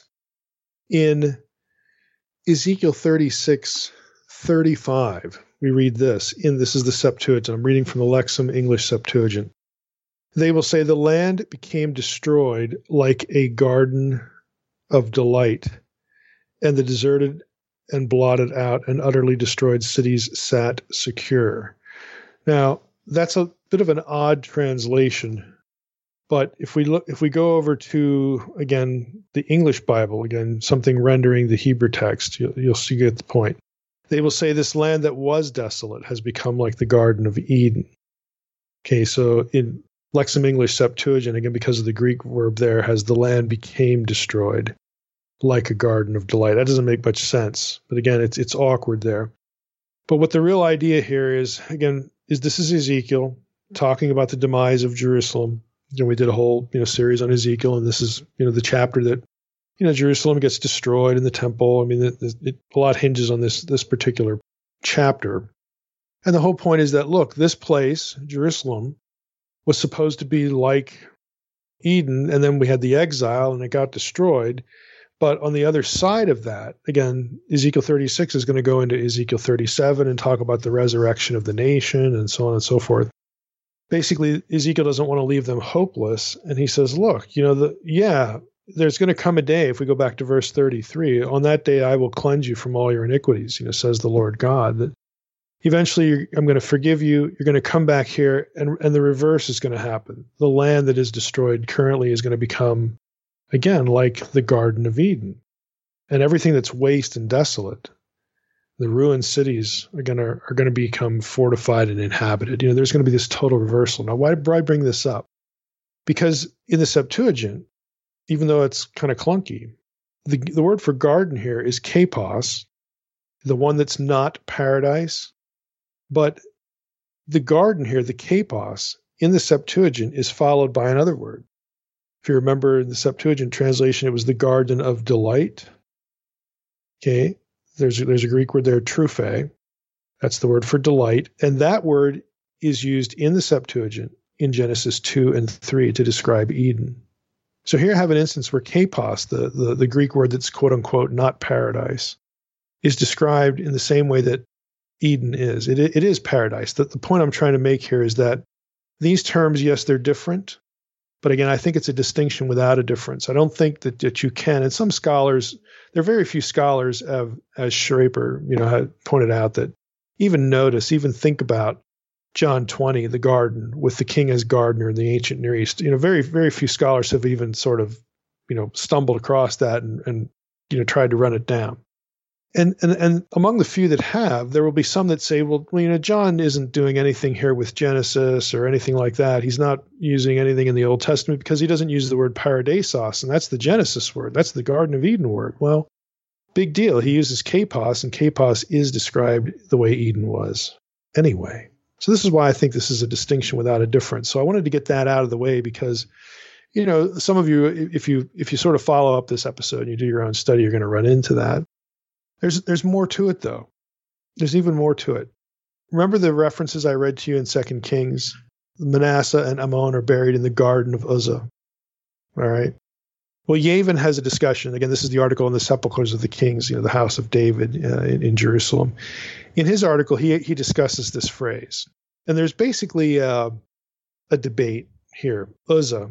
in Ezekiel thirty-six thirty-five, we read this, in this is the Septuagint. I'm reading from the Lexham English Septuagint. They will say, the land became destroyed like a garden of delight, and the deserted and blotted out and utterly destroyed cities sat secure. Now, that's a bit of an odd translation. But if we look, if we go over to, again, the English Bible, again, something rendering the Hebrew text, you'll, you'll see get the point. They will say this land that was desolate has become like the Garden of Eden. Okay, so in Lexham English Septuagint, again, because of the Greek verb there, has the land became destroyed like a garden of delight. That doesn't make much sense. But again, it's it's awkward there. But what the real idea here is, again, is this is Ezekiel talking about the demise of Jerusalem. You know, we did a whole, you know, series on Ezekiel, and this is, you know, the chapter that, you know, Jerusalem gets destroyed in the temple. I mean, it, it, a lot hinges on this this particular chapter. And the whole point is that, look, this place, Jerusalem, was supposed to be like Eden, and then we had the exile, and it got destroyed. But on the other side of that, again, Ezekiel thirty-six is going to go into Ezekiel thirty-seven and talk about the resurrection of the nation and so on and so forth. Basically, Ezekiel doesn't want to leave them hopeless. And he says, look, you know, the, yeah, there's going to come a day, if we go back to verse thirty-three, on that day I will cleanse you from all your iniquities, you know, says the Lord God, that eventually I'm going to forgive you. You're going to come back here, and, and the reverse is going to happen. The land that is destroyed currently is going to become, again, like the Garden of Eden. And everything that's waste and desolate, the ruined cities are going to are going to become fortified and inhabited. You know, there's going to be this total reversal. Now, why did I bring this up? Because in the Septuagint, even though it's kind of clunky, the the word for garden here is kapos, the one that's not paradise. But the garden here, the kapos, in the Septuagint is followed by another word. If you remember in the Septuagint translation, it was the garden of delight. Okay. There's a, there's a Greek word there, truphe. That's the word for delight. And that word is used in the Septuagint in Genesis two and three to describe Eden. So here I have an instance where kapos, the, the, the Greek word that's quote unquote not paradise, is described in the same way that Eden is. It, it is paradise. The, the point I'm trying to make here is that these terms, yes, they're different. But again, I think it's a distinction without a difference. I don't think that, that you can. And some scholars, there are very few scholars, have, as Schraper, you know, had pointed out, that even notice, even think about John twenty, the garden, with the king as gardener in the ancient Near East. You know, very, very few scholars have even sort of, you know, stumbled across that and, and you know, tried to run it down. And, and and among the few that have, there will be some that say, well, you know, John isn't doing anything here with Genesis or anything like that. He's not using anything in the Old Testament because he doesn't use the word paradeisos, and that's the Genesis word. That's the Garden of Eden word. Well, big deal. He uses kapos, and kapos is described the way Eden was anyway. So this is why I think this is a distinction without a difference. So I wanted to get that out of the way because, you know, some of you, if you if you sort of follow up this episode and you do your own study, you're going to run into that. There's there's more to it, though. There's even more to it. Remember the references I read to you in Second Kings? Manasseh and Ammon are buried in the garden of Uzzah. All right. Well, Yavin has a discussion. Again, this is the article in the Sepulchres of the Kings, you know, the house of David uh, in, in Jerusalem. In his article, he he discusses this phrase. And there's basically uh, a debate here. Uzzah.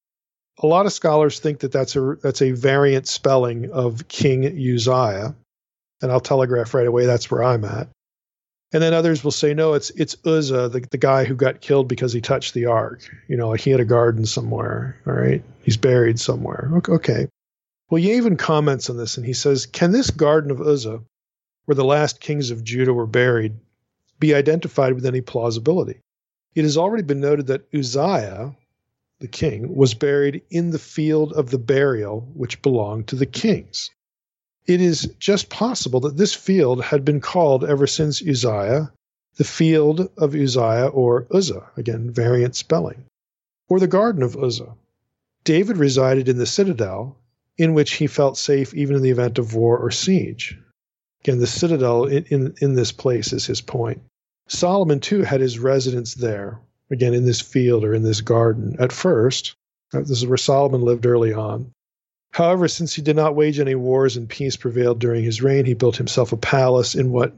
A lot of scholars think that that's a, that's a variant spelling of King Uzziah. And I'll telegraph right away that's where I'm at. And then others will say, no, it's it's Uzzah, the, the guy who got killed because he touched the ark. You know, like he had a garden somewhere, all right? He's buried somewhere. Okay. Well, Yavin comments on this, and he says, can this garden of Uzzah, where the last kings of Judah were buried, be identified with any plausibility? It has already been noted that Uzziah, the king, was buried in the field of the burial which belonged to the kings. It is just possible that this field had been called ever since Uzziah, the field of Uzziah, or Uzzah, again, variant spelling, or the garden of Uzzah. David resided in the citadel, in which he felt safe even in the event of war or siege. Again, the citadel in, in, in this place is his point. Solomon, too, had his residence there, again, in this field or in this garden. At first, this is where Solomon lived early on. However, since he did not wage any wars and peace prevailed during his reign, he built himself a palace in what,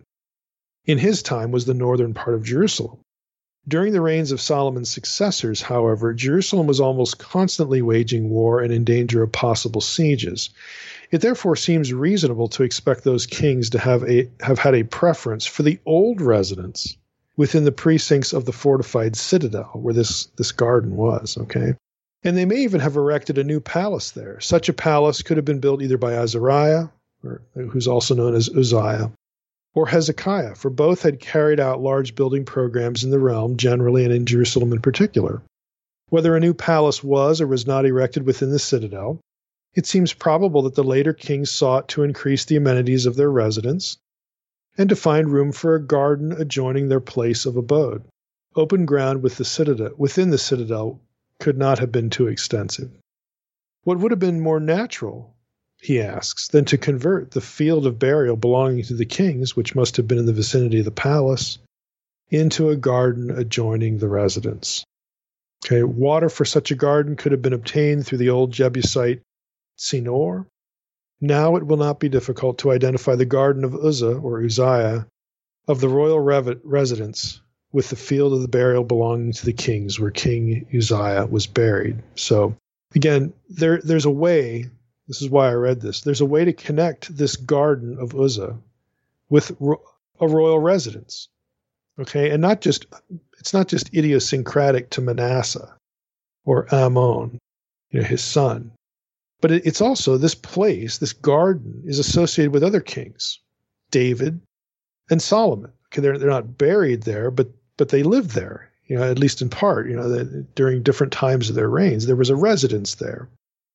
in his time, was the northern part of Jerusalem. During the reigns of Solomon's successors, however, Jerusalem was almost constantly waging war and in danger of possible sieges. It therefore seems reasonable to expect those kings to have a have had a preference for the old residence within the precincts of the fortified citadel where this, this garden was, okay? And they may even have erected a new palace there. Such a palace could have been built either by Azariah, or, who's also known as Uzziah, or Hezekiah, for both had carried out large building programs in the realm generally and in Jerusalem in particular. Whether a new palace was or was not erected within the citadel, it seems probable that the later kings sought to increase the amenities of their residence and to find room for a garden adjoining their place of abode. Open ground with the citadel, within the citadel could not have been too extensive. What would have been more natural, he asks, than to convert the field of burial belonging to the kings, which must have been in the vicinity of the palace, into a garden adjoining the residence? Okay, water for such a garden could have been obtained through the old Jebusite Senor. Now it will not be difficult to identify the garden of Uzzah, or Uzziah, of the royal rev- residence, with the field of the burial belonging to the kings, where King Uzziah was buried. So, again, there there's a way, this is why I read this, there's a way to connect this garden of Uzzah with ro- a royal residence. Okay, and not just, it's not just idiosyncratic to Manasseh or Ammon, you know, his son, but it, it's also this place, this garden, is associated with other kings, David and Solomon. Okay, they're they're not buried there, but but they lived there, you know, at least in part, you know, the, during different times of their reigns. There was a residence there.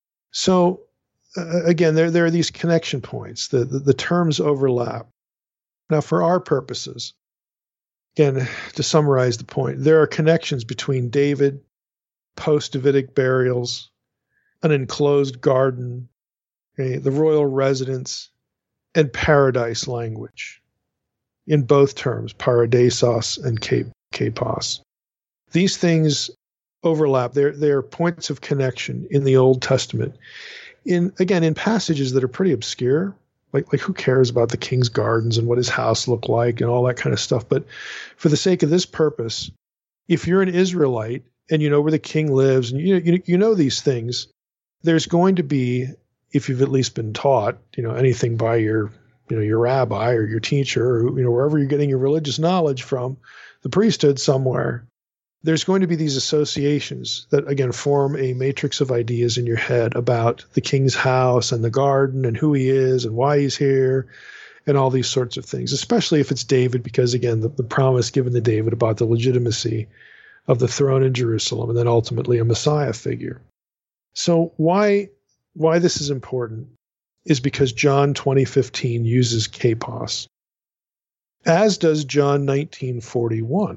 So, uh, again, there, there are these connection points. The, the, the terms overlap. Now, for our purposes, again, to summarize the point, there are connections between David, post-Davidic burials, an enclosed garden, okay, the royal residence, and paradise language. In both terms, paradisos and kapos. These things overlap. They're, they're points of connection in the Old Testament. In again, in passages that are pretty obscure, like like who cares about the king's gardens and what his house looked like and all that kind of stuff. But for the sake of this purpose, if you're an Israelite and you know where the king lives and you you, you know these things, there's going to be, if you've at least been taught, you know, anything by your you know, your rabbi or your teacher, or, you know, wherever you're getting your religious knowledge from, the priesthood somewhere, there's going to be these associations that, again, form a matrix of ideas in your head about the king's house and the garden and who he is and why he's here and all these sorts of things, especially if it's David, because, again, the, the promise given to David about the legitimacy of the throne in Jerusalem and then ultimately a Messiah figure. So why why this is important is because John twenty fifteen uses kapos, as does John nineteen forty-one.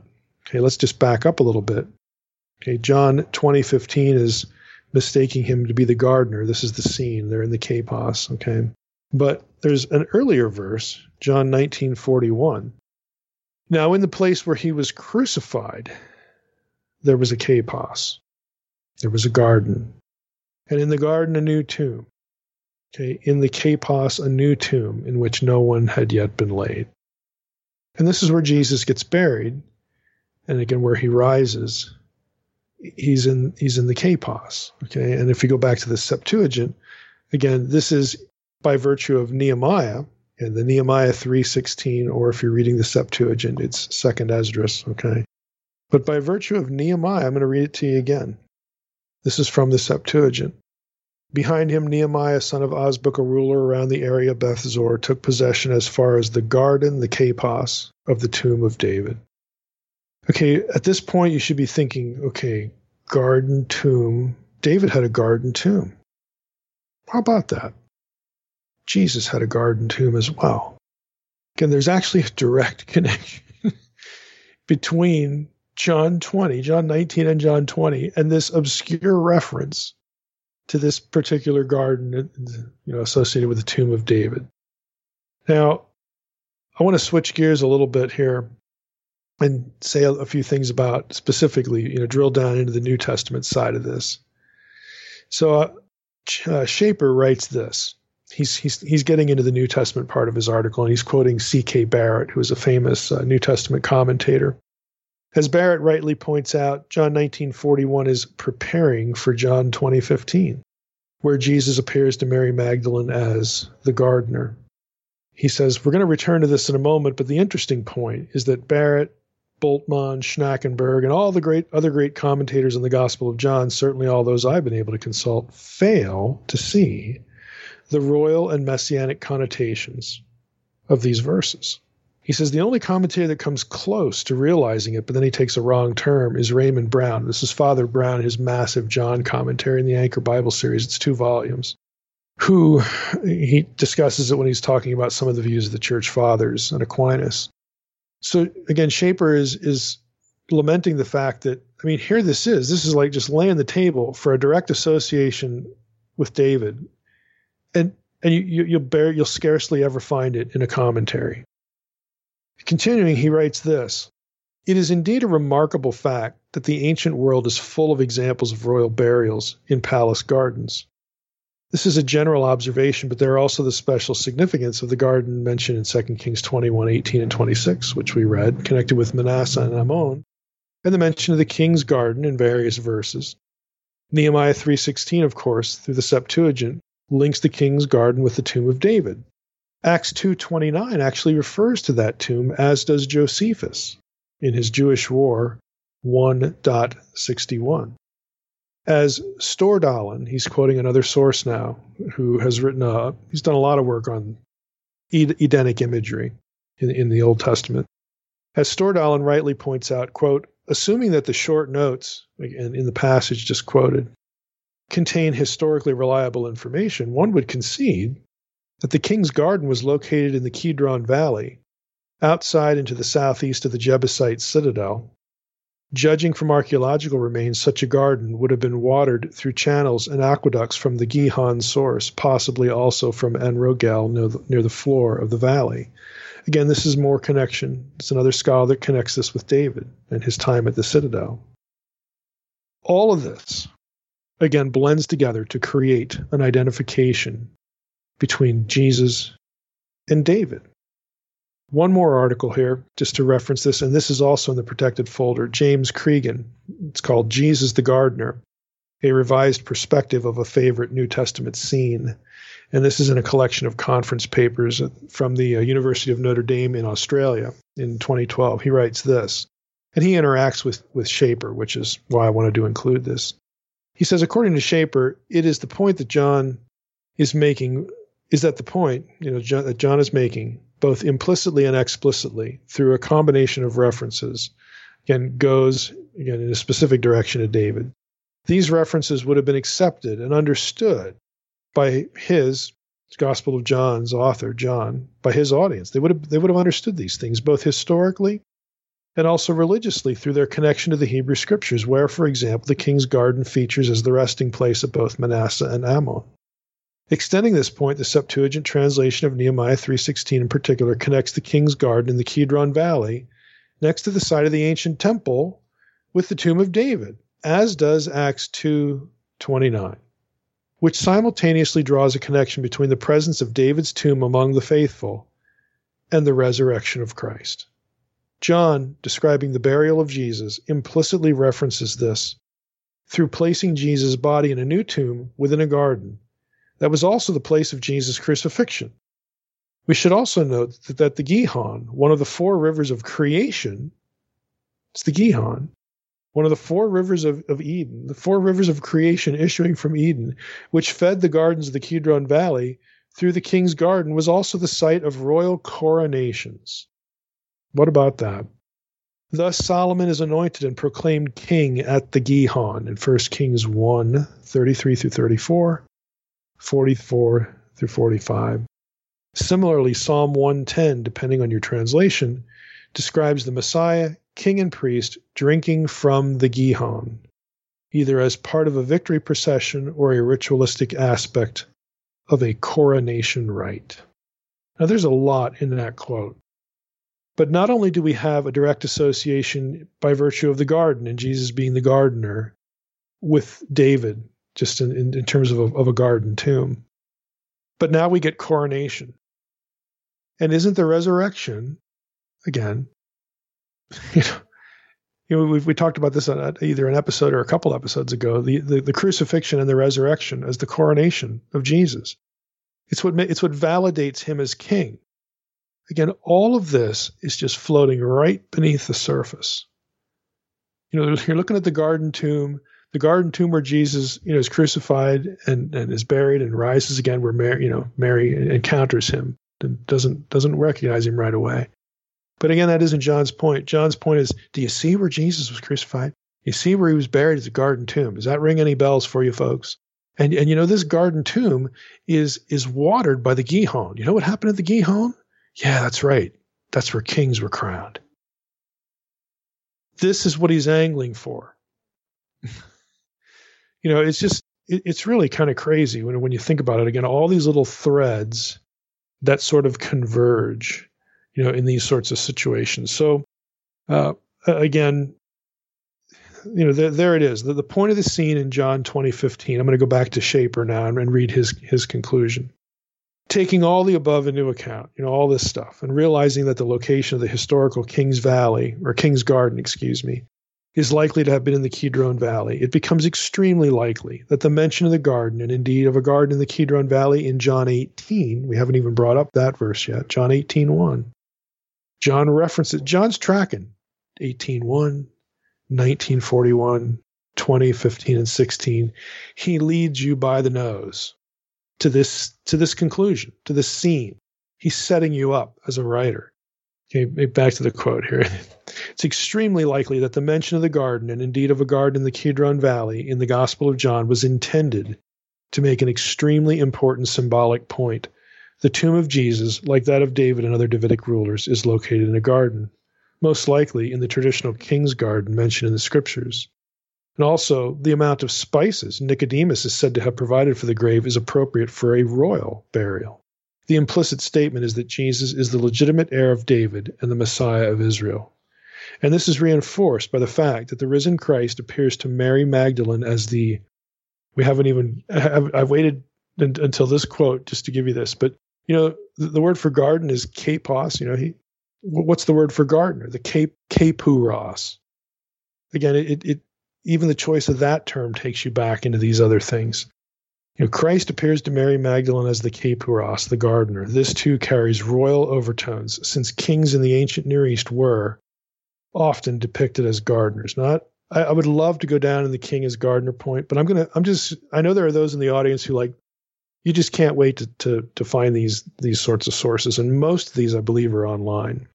Okay, let's just back up a little bit. Okay, John twenty fifteen is mistaking him to be the gardener. This is the scene. They're in the Kapos, okay? But there's an earlier verse, John nineteen forty-one. Now, in the place where he was crucified, there was a Kapos. There was a garden. And in the garden, a new tomb. Okay, in the Kapos, a new tomb in which no one had yet been laid. And this is where Jesus gets buried. And again, where he rises, he's in he's in the Kapos. Okay, and if you go back to the Septuagint, again, this is by virtue of Nehemiah, and the Nehemiah three sixteen, or if you're reading the Septuagint, it's Second Esdras. Okay, but by virtue of Nehemiah, I'm going to read it to you again. This is from the Septuagint. Behind him, Nehemiah, son of Azbuk, a ruler around the area of Bethzor, took possession as far as the garden, the Kapos, of the tomb of David. Okay, at this point, you should be thinking, okay, garden, tomb. David had a garden tomb. How about that? Jesus had a garden tomb as well. Again, there's actually a direct connection between John twenty, John nineteen and John twenty, and this obscure reference to this particular garden, you know, associated with the tomb of David. Now, I want to switch gears a little bit here and say a, a few things about specifically, you know, drill down into the New Testament side of this. So, uh, uh, Shaper writes this. He's he's he's getting into the New Testament part of his article, and he's quoting C K Barrett, who is a famous uh, New Testament commentator. As Barrett rightly points out, John nineteen forty-one is preparing for John twenty fifteen, where Jesus appears to Mary Magdalene as the gardener. He says, we're going to return to this in a moment, but the interesting point is that Barrett, Bultmann, Schnackenberg, and all the great other great commentators in the Gospel of John, certainly all those I've been able to consult, fail to see the royal and messianic connotations of these verses. He says the only commentator that comes close to realizing it, but then he takes a wrong term, is Raymond Brown. This is Father Brown, his massive John commentary in the Anchor Bible series. It's two volumes. Who he discusses it when he's talking about some of the views of the Church Fathers and Aquinas. So again, Shaper is is lamenting the fact that, I mean, here this is. This is like just laying the table for a direct association with David. And and you, you, you'll bear, you'll scarcely ever find it in a commentary. Continuing, he writes this: it is indeed a remarkable fact that the ancient world is full of examples of royal burials in palace gardens. This is a general observation, but there are also the special significance of the garden mentioned in Second Kings twenty-one, eighteen, and twenty-six, which we read, connected with Manasseh and Ammon, and the mention of the king's garden in various verses. Nehemiah three sixteen, of course, through the Septuagint, links the king's garden with the tomb of David. Acts two twenty-nine actually refers to that tomb, as does Josephus in his Jewish War one sixty-one. As Stordalen, he's quoting another source now, who has written a, he's done a lot of work on Edenic imagery in, in the Old Testament. As Stordalen rightly points out, quote, assuming that the short notes, again, in the passage just quoted, contain historically reliable information, one would concede that the king's garden was located in the Kidron Valley, outside into the southeast of the Jebusite citadel. Judging from archaeological remains, such a garden would have been watered through channels and aqueducts from the Gihon source, possibly also from En Rogel near the, near the floor of the valley. Again, this is more connection. It's another scholar that connects this with David and his time at the citadel. All of this, again, blends together to create an identification between Jesus and David. One more article here, just to reference this, and this is also in the protected folder, James Cregan. It's called Jesus the Gardener, a revised perspective of a favorite New Testament scene. And this is in a collection of conference papers from the University of Notre Dame in Australia in twenty twelve. He writes this, and he interacts with, with Shaper, which is why I wanted to include this. He says, according to Shaper, it is the point that John is making, is that the point, you know, John, that John is making, both implicitly and explicitly, through a combination of references, again, goes again in a specific direction to David. These references would have been accepted and understood by his Gospel of John's author, John, by his audience. They would have they would have understood these things, both historically and also religiously through their connection to the Hebrew Scriptures, where, for example, the king's garden features as the resting place of both Manasseh and Ammon. Extending this point, the Septuagint translation of Nehemiah three sixteen in particular connects the king's garden in the Kidron Valley next to the site of the ancient temple with the tomb of David, as does Acts two twenty-nine, which simultaneously draws a connection between the presence of David's tomb among the faithful and the resurrection of Christ. John, describing the burial of Jesus, implicitly references this through placing Jesus' body in a new tomb within a garden that was also the place of Jesus' crucifixion. We should also note that, that the Gihon, one of the four rivers of creation, it's the Gihon, one of the four rivers of, of Eden, the four rivers of creation issuing from Eden, which fed the gardens of the Kidron Valley through the king's garden, was also the site of royal coronations. What about that? Thus Solomon is anointed and proclaimed king at the Gihon in First Kings one, thirty-three through thirty-four, forty-four through forty-five. Similarly, Psalm one ten, depending on your translation, describes the Messiah, king and priest, drinking from the Gihon, either as part of a victory procession or a ritualistic aspect of a coronation rite. Now, there's a lot in that quote. But not only do we have a direct association by virtue of the garden and Jesus being the gardener with David, just in, in, in terms of a, of a garden tomb, but now we get coronation. And isn't the resurrection, again, you know, you know we've, we talked about this on either an episode or a couple episodes ago, the, the, the crucifixion and the resurrection as the coronation of Jesus. It's what, it's what validates him as king. Again, all of this is just floating right beneath the surface. You know, you're looking at the garden tomb, the garden tomb where Jesus, you know, is crucified and, and is buried and rises again, where Mary, you know, Mary encounters him and doesn't doesn't recognize him right away. But again, that isn't John's point. John's point is, do you see where Jesus was crucified? You see where he was buried as a garden tomb? Does that ring any bells for you folks? And and you know, this garden tomb is is watered by the Gihon. You know what happened at the Gihon? Yeah, that's right. That's where kings were crowned. This is what he's angling for. You know, it's just, it, it's really kind of crazy when, when you think about it. Again, all these little threads that sort of converge, you know, in these sorts of situations. So, uh, again, you know, there, there it is. The, the point of the scene in John twenty fifteen, I'm going to go back to Shaper now and, and read his his conclusion. Taking all the above into account, you know, all this stuff, and realizing that the location of the historical King's Valley, or King's Garden, excuse me, is likely to have been in the Kidron Valley, it becomes extremely likely that the mention of the garden, and indeed of a garden in the Kidron Valley in John eighteen, we haven't even brought up that verse yet, John eighteen one. John references, John's tracking eighteen one, nineteen forty-one, twenty, fifteen, and sixteen. He leads you by the nose to this to this conclusion, to this scene. He's setting you up as a writer. Okay, back to the quote here. It's extremely likely that the mention of the garden, and indeed of a garden in the Kidron Valley in the Gospel of John, was intended to make an extremely important symbolic point. The tomb of Jesus, like that of David and other Davidic rulers, is located in a garden, most likely in the traditional king's garden mentioned in the scriptures. And also, the amount of spices Nicodemus is said to have provided for the grave is appropriate for a royal burial. The implicit statement is that Jesus is the legitimate heir of David and the Messiah of Israel. And this is reinforced by the fact that the risen Christ appears to Mary Magdalene as the, we haven't even, I've, I've waited until this quote just to give you this, but, you know, the, the word for garden is kapos, you know, he, what's the word for gardener? The kap, kapuros. Again, it, it, even the choice of that term takes you back into these other things. You know, Christ appears to Mary Magdalene as the kapuros, the gardener. This too carries royal overtones, since kings in the ancient Near East were often depicted as gardeners. Not, I, I would love to go down in the king as gardener point, but I'm gonna, I'm just, I know there are those in the audience who like, you just can't wait to to to find these these sorts of sources, and most of these, I believe, are online.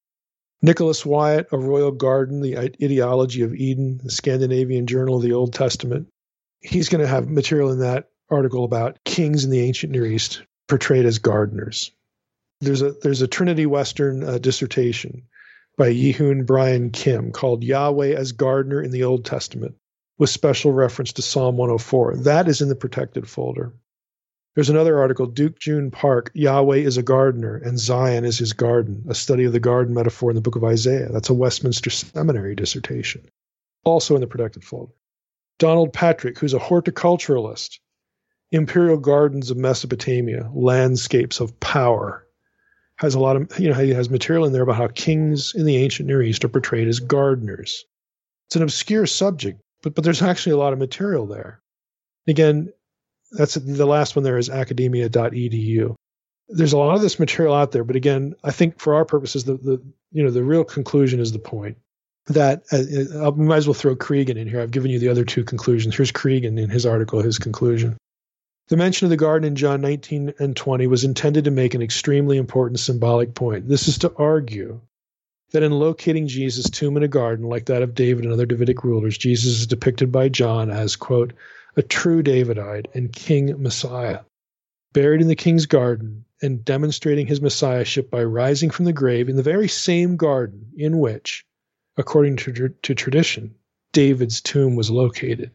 Nicholas Wyatt, A Royal Garden, The Ideology of Eden, the Scandinavian Journal of the Old Testament. He's going to have material in that article about kings in the ancient Near East portrayed as gardeners. There's a there's a Trinity Western uh, dissertation by Yehun Brian Kim called Yahweh as Gardener in the Old Testament, with special reference to Psalm one oh four. That is in the protected folder. There's another article, Duke June Park, Yahweh is a Gardener and Zion is his garden, a study of the garden metaphor in the book of Isaiah. That's a Westminster Seminary dissertation, also in the protected folder. Donald Patrick, who's a horticulturalist, Imperial Gardens of Mesopotamia, Landscapes of Power, has a lot of, you know, he has material in there about how kings in the ancient Near East are portrayed as gardeners. It's an obscure subject, but, but there's actually a lot of material there. Again, that's the last one there is academia dot e d u. There's a lot of this material out there, but again, I think for our purposes, the, the you know the real conclusion is the point that uh, we might as well throw Cregan in here. I've given you the other two conclusions. Here's Cregan in his article, his conclusion. The mention of the garden in John nineteen and twenty was intended to make an extremely important symbolic point. This is to argue that in locating Jesus' tomb in a garden like that of David and other Davidic rulers, Jesus is depicted by John as, quote, a true Davidite and King Messiah, buried in the king's garden and demonstrating his messiahship by rising from the grave in the very same garden in which, according to, to tradition, David's tomb was located.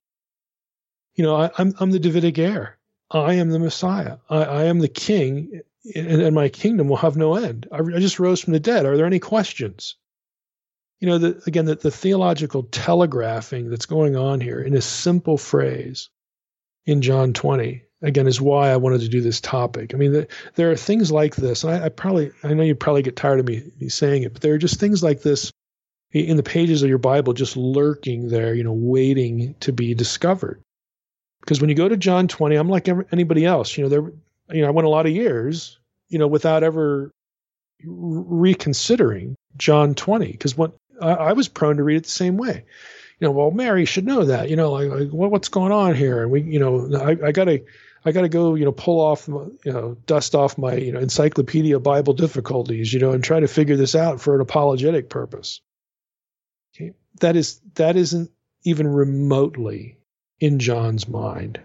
You know, I, I'm, I'm the Davidic heir. I am the Messiah. I, I am the king, and, and my kingdom will have no end. I, I just rose from the dead. Are there any questions? You know, the, again, the, the theological telegraphing that's going on here in a simple phrase in John twenty, again, is why I wanted to do this topic. I mean, the, there are things like this, and I, I probably, I know you probably get tired of me, me saying it, but there are just things like this in the pages of your Bible just lurking there, you know, waiting to be discovered. Because when you go to John twenty, I'm like anybody else. You know, there, you know, I went a lot of years, you know, without ever reconsidering John twenty, because what I, I was prone to read it the same way. You know, well, Mary should know that. You know, like, like what, what's going on here? And we, you know, I, I gotta, I gotta go, you know, pull off, you know, dust off my, you know, Encyclopedia Bible difficulties, you know, and try to figure this out for an apologetic purpose. Okay, that is that isn't even remotely in John's mind.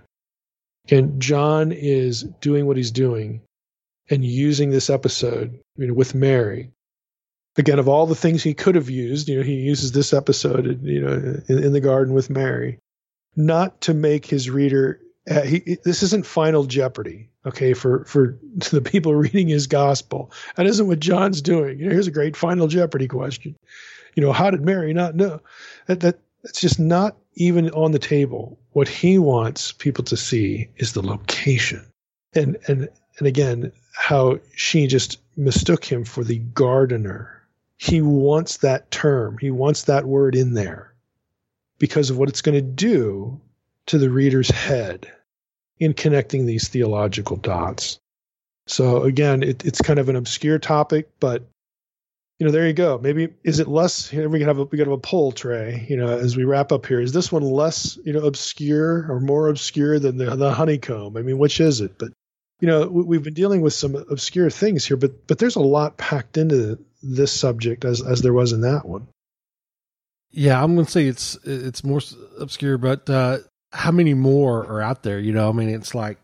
And John is doing what he's doing and using this episode, you know, with Mary. Again, of all the things he could have used, you know, he uses this episode, you know, in, in the garden with Mary, not to make his reader. Uh, he, this isn't Final Jeopardy, okay, for for the people reading his gospel. That isn't what John's doing. You know, here's a great Final Jeopardy question. You know, how did Mary not know? That that that's just not even on the table. What he wants people to see is the location, and and and again, how she just mistook him for the gardener. He wants that term. He wants that word in there because of what it's going to do to the reader's head in connecting these theological dots. So again, it, it's kind of an obscure topic, but you know, there you go. Maybe is it less? Here we can have a, we got a poll, Trey. You know, as we wrap up here, is this one less, you know, obscure or more obscure than the, the honeycomb? I mean, which is it? But you know, we've been dealing with some obscure things here, but but there's a lot packed into this subject as as there was in that one. Yeah, I'm going to say it's it's more obscure, but uh, how many more are out there? You know, I mean, it's like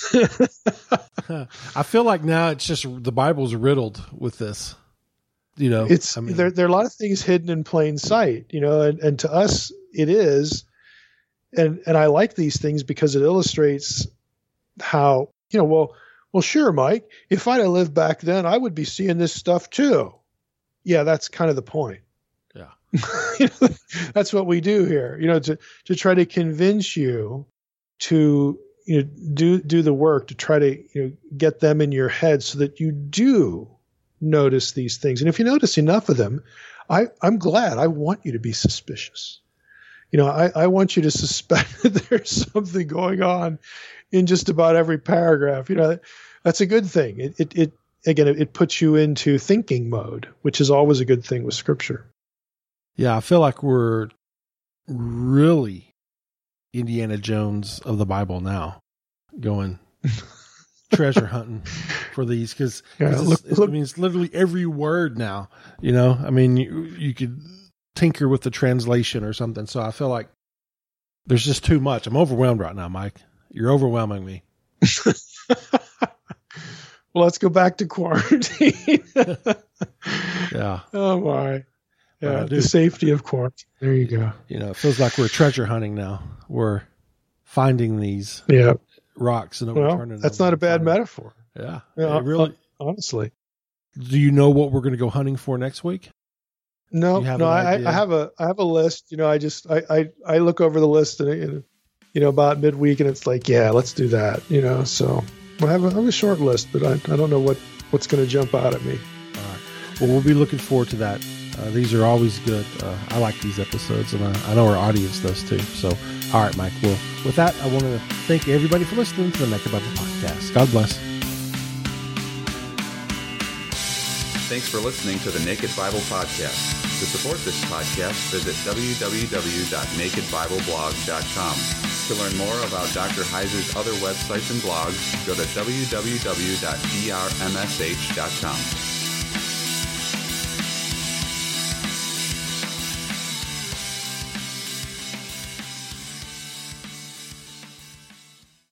I feel like now it's just the Bible's riddled with this. You know, it's I mean, there. There are a lot of things hidden in plain sight. You know, and, and to us it is, and and I like these things because it illustrates how. You know, well, well, sure, Mike, if I'd have lived back then, I would be seeing this stuff too. Yeah, that's kind of the point. Yeah. You know, that's what we do here, you know, to, to try to convince you to, you know, do, do the work to try to, you know, get them in your head so that you do notice these things. And if you notice enough of them, I, I'm glad. I want you to be suspicious. You know, I, I want you to suspect that there's something going on in just about every paragraph. You know, that's a good thing. It, it, it again, it, it puts you into thinking mode, which is always a good thing with Scripture. Yeah, I feel like we're really Indiana Jones of the Bible now, going treasure hunting for these because yeah, it means literally every word now. You know, I mean, you, you could tinker with the translation or something. So I feel like there's just too much. I'm overwhelmed right now, Mike. You're overwhelming me. Well, let's go back to quarantine. Yeah. Oh my. Yeah, the safety of quarantine. There you go. You know, it feels like we're treasure hunting now. We're finding these yeah. rocks and well, overturning that's them. not a bad metaphor. Yeah. yeah it really. Honestly. Do you know what we're going to go hunting for next week? No, no, I, I have a I have a list. You know, I just I I, I look over the list and, and you know about midweek and it's like, yeah, let's do that. You know, so I have a, I have a short list, but I, I don't know what, what's going to jump out at me. All right. Well, we'll be looking forward to that. Uh, these are always good. Uh, I like these episodes, and I, I know our audience does too. So, all right, Mike. Well, with that, I want to thank everybody for listening to the Naked Bible Podcast. God bless. Thanks for listening to the Naked Bible Podcast. To support this podcast, visit w w w dot naked bible blog dot com. To learn more about Doctor Heiser's other websites and blogs, go to w w w dot d r m s h dot com.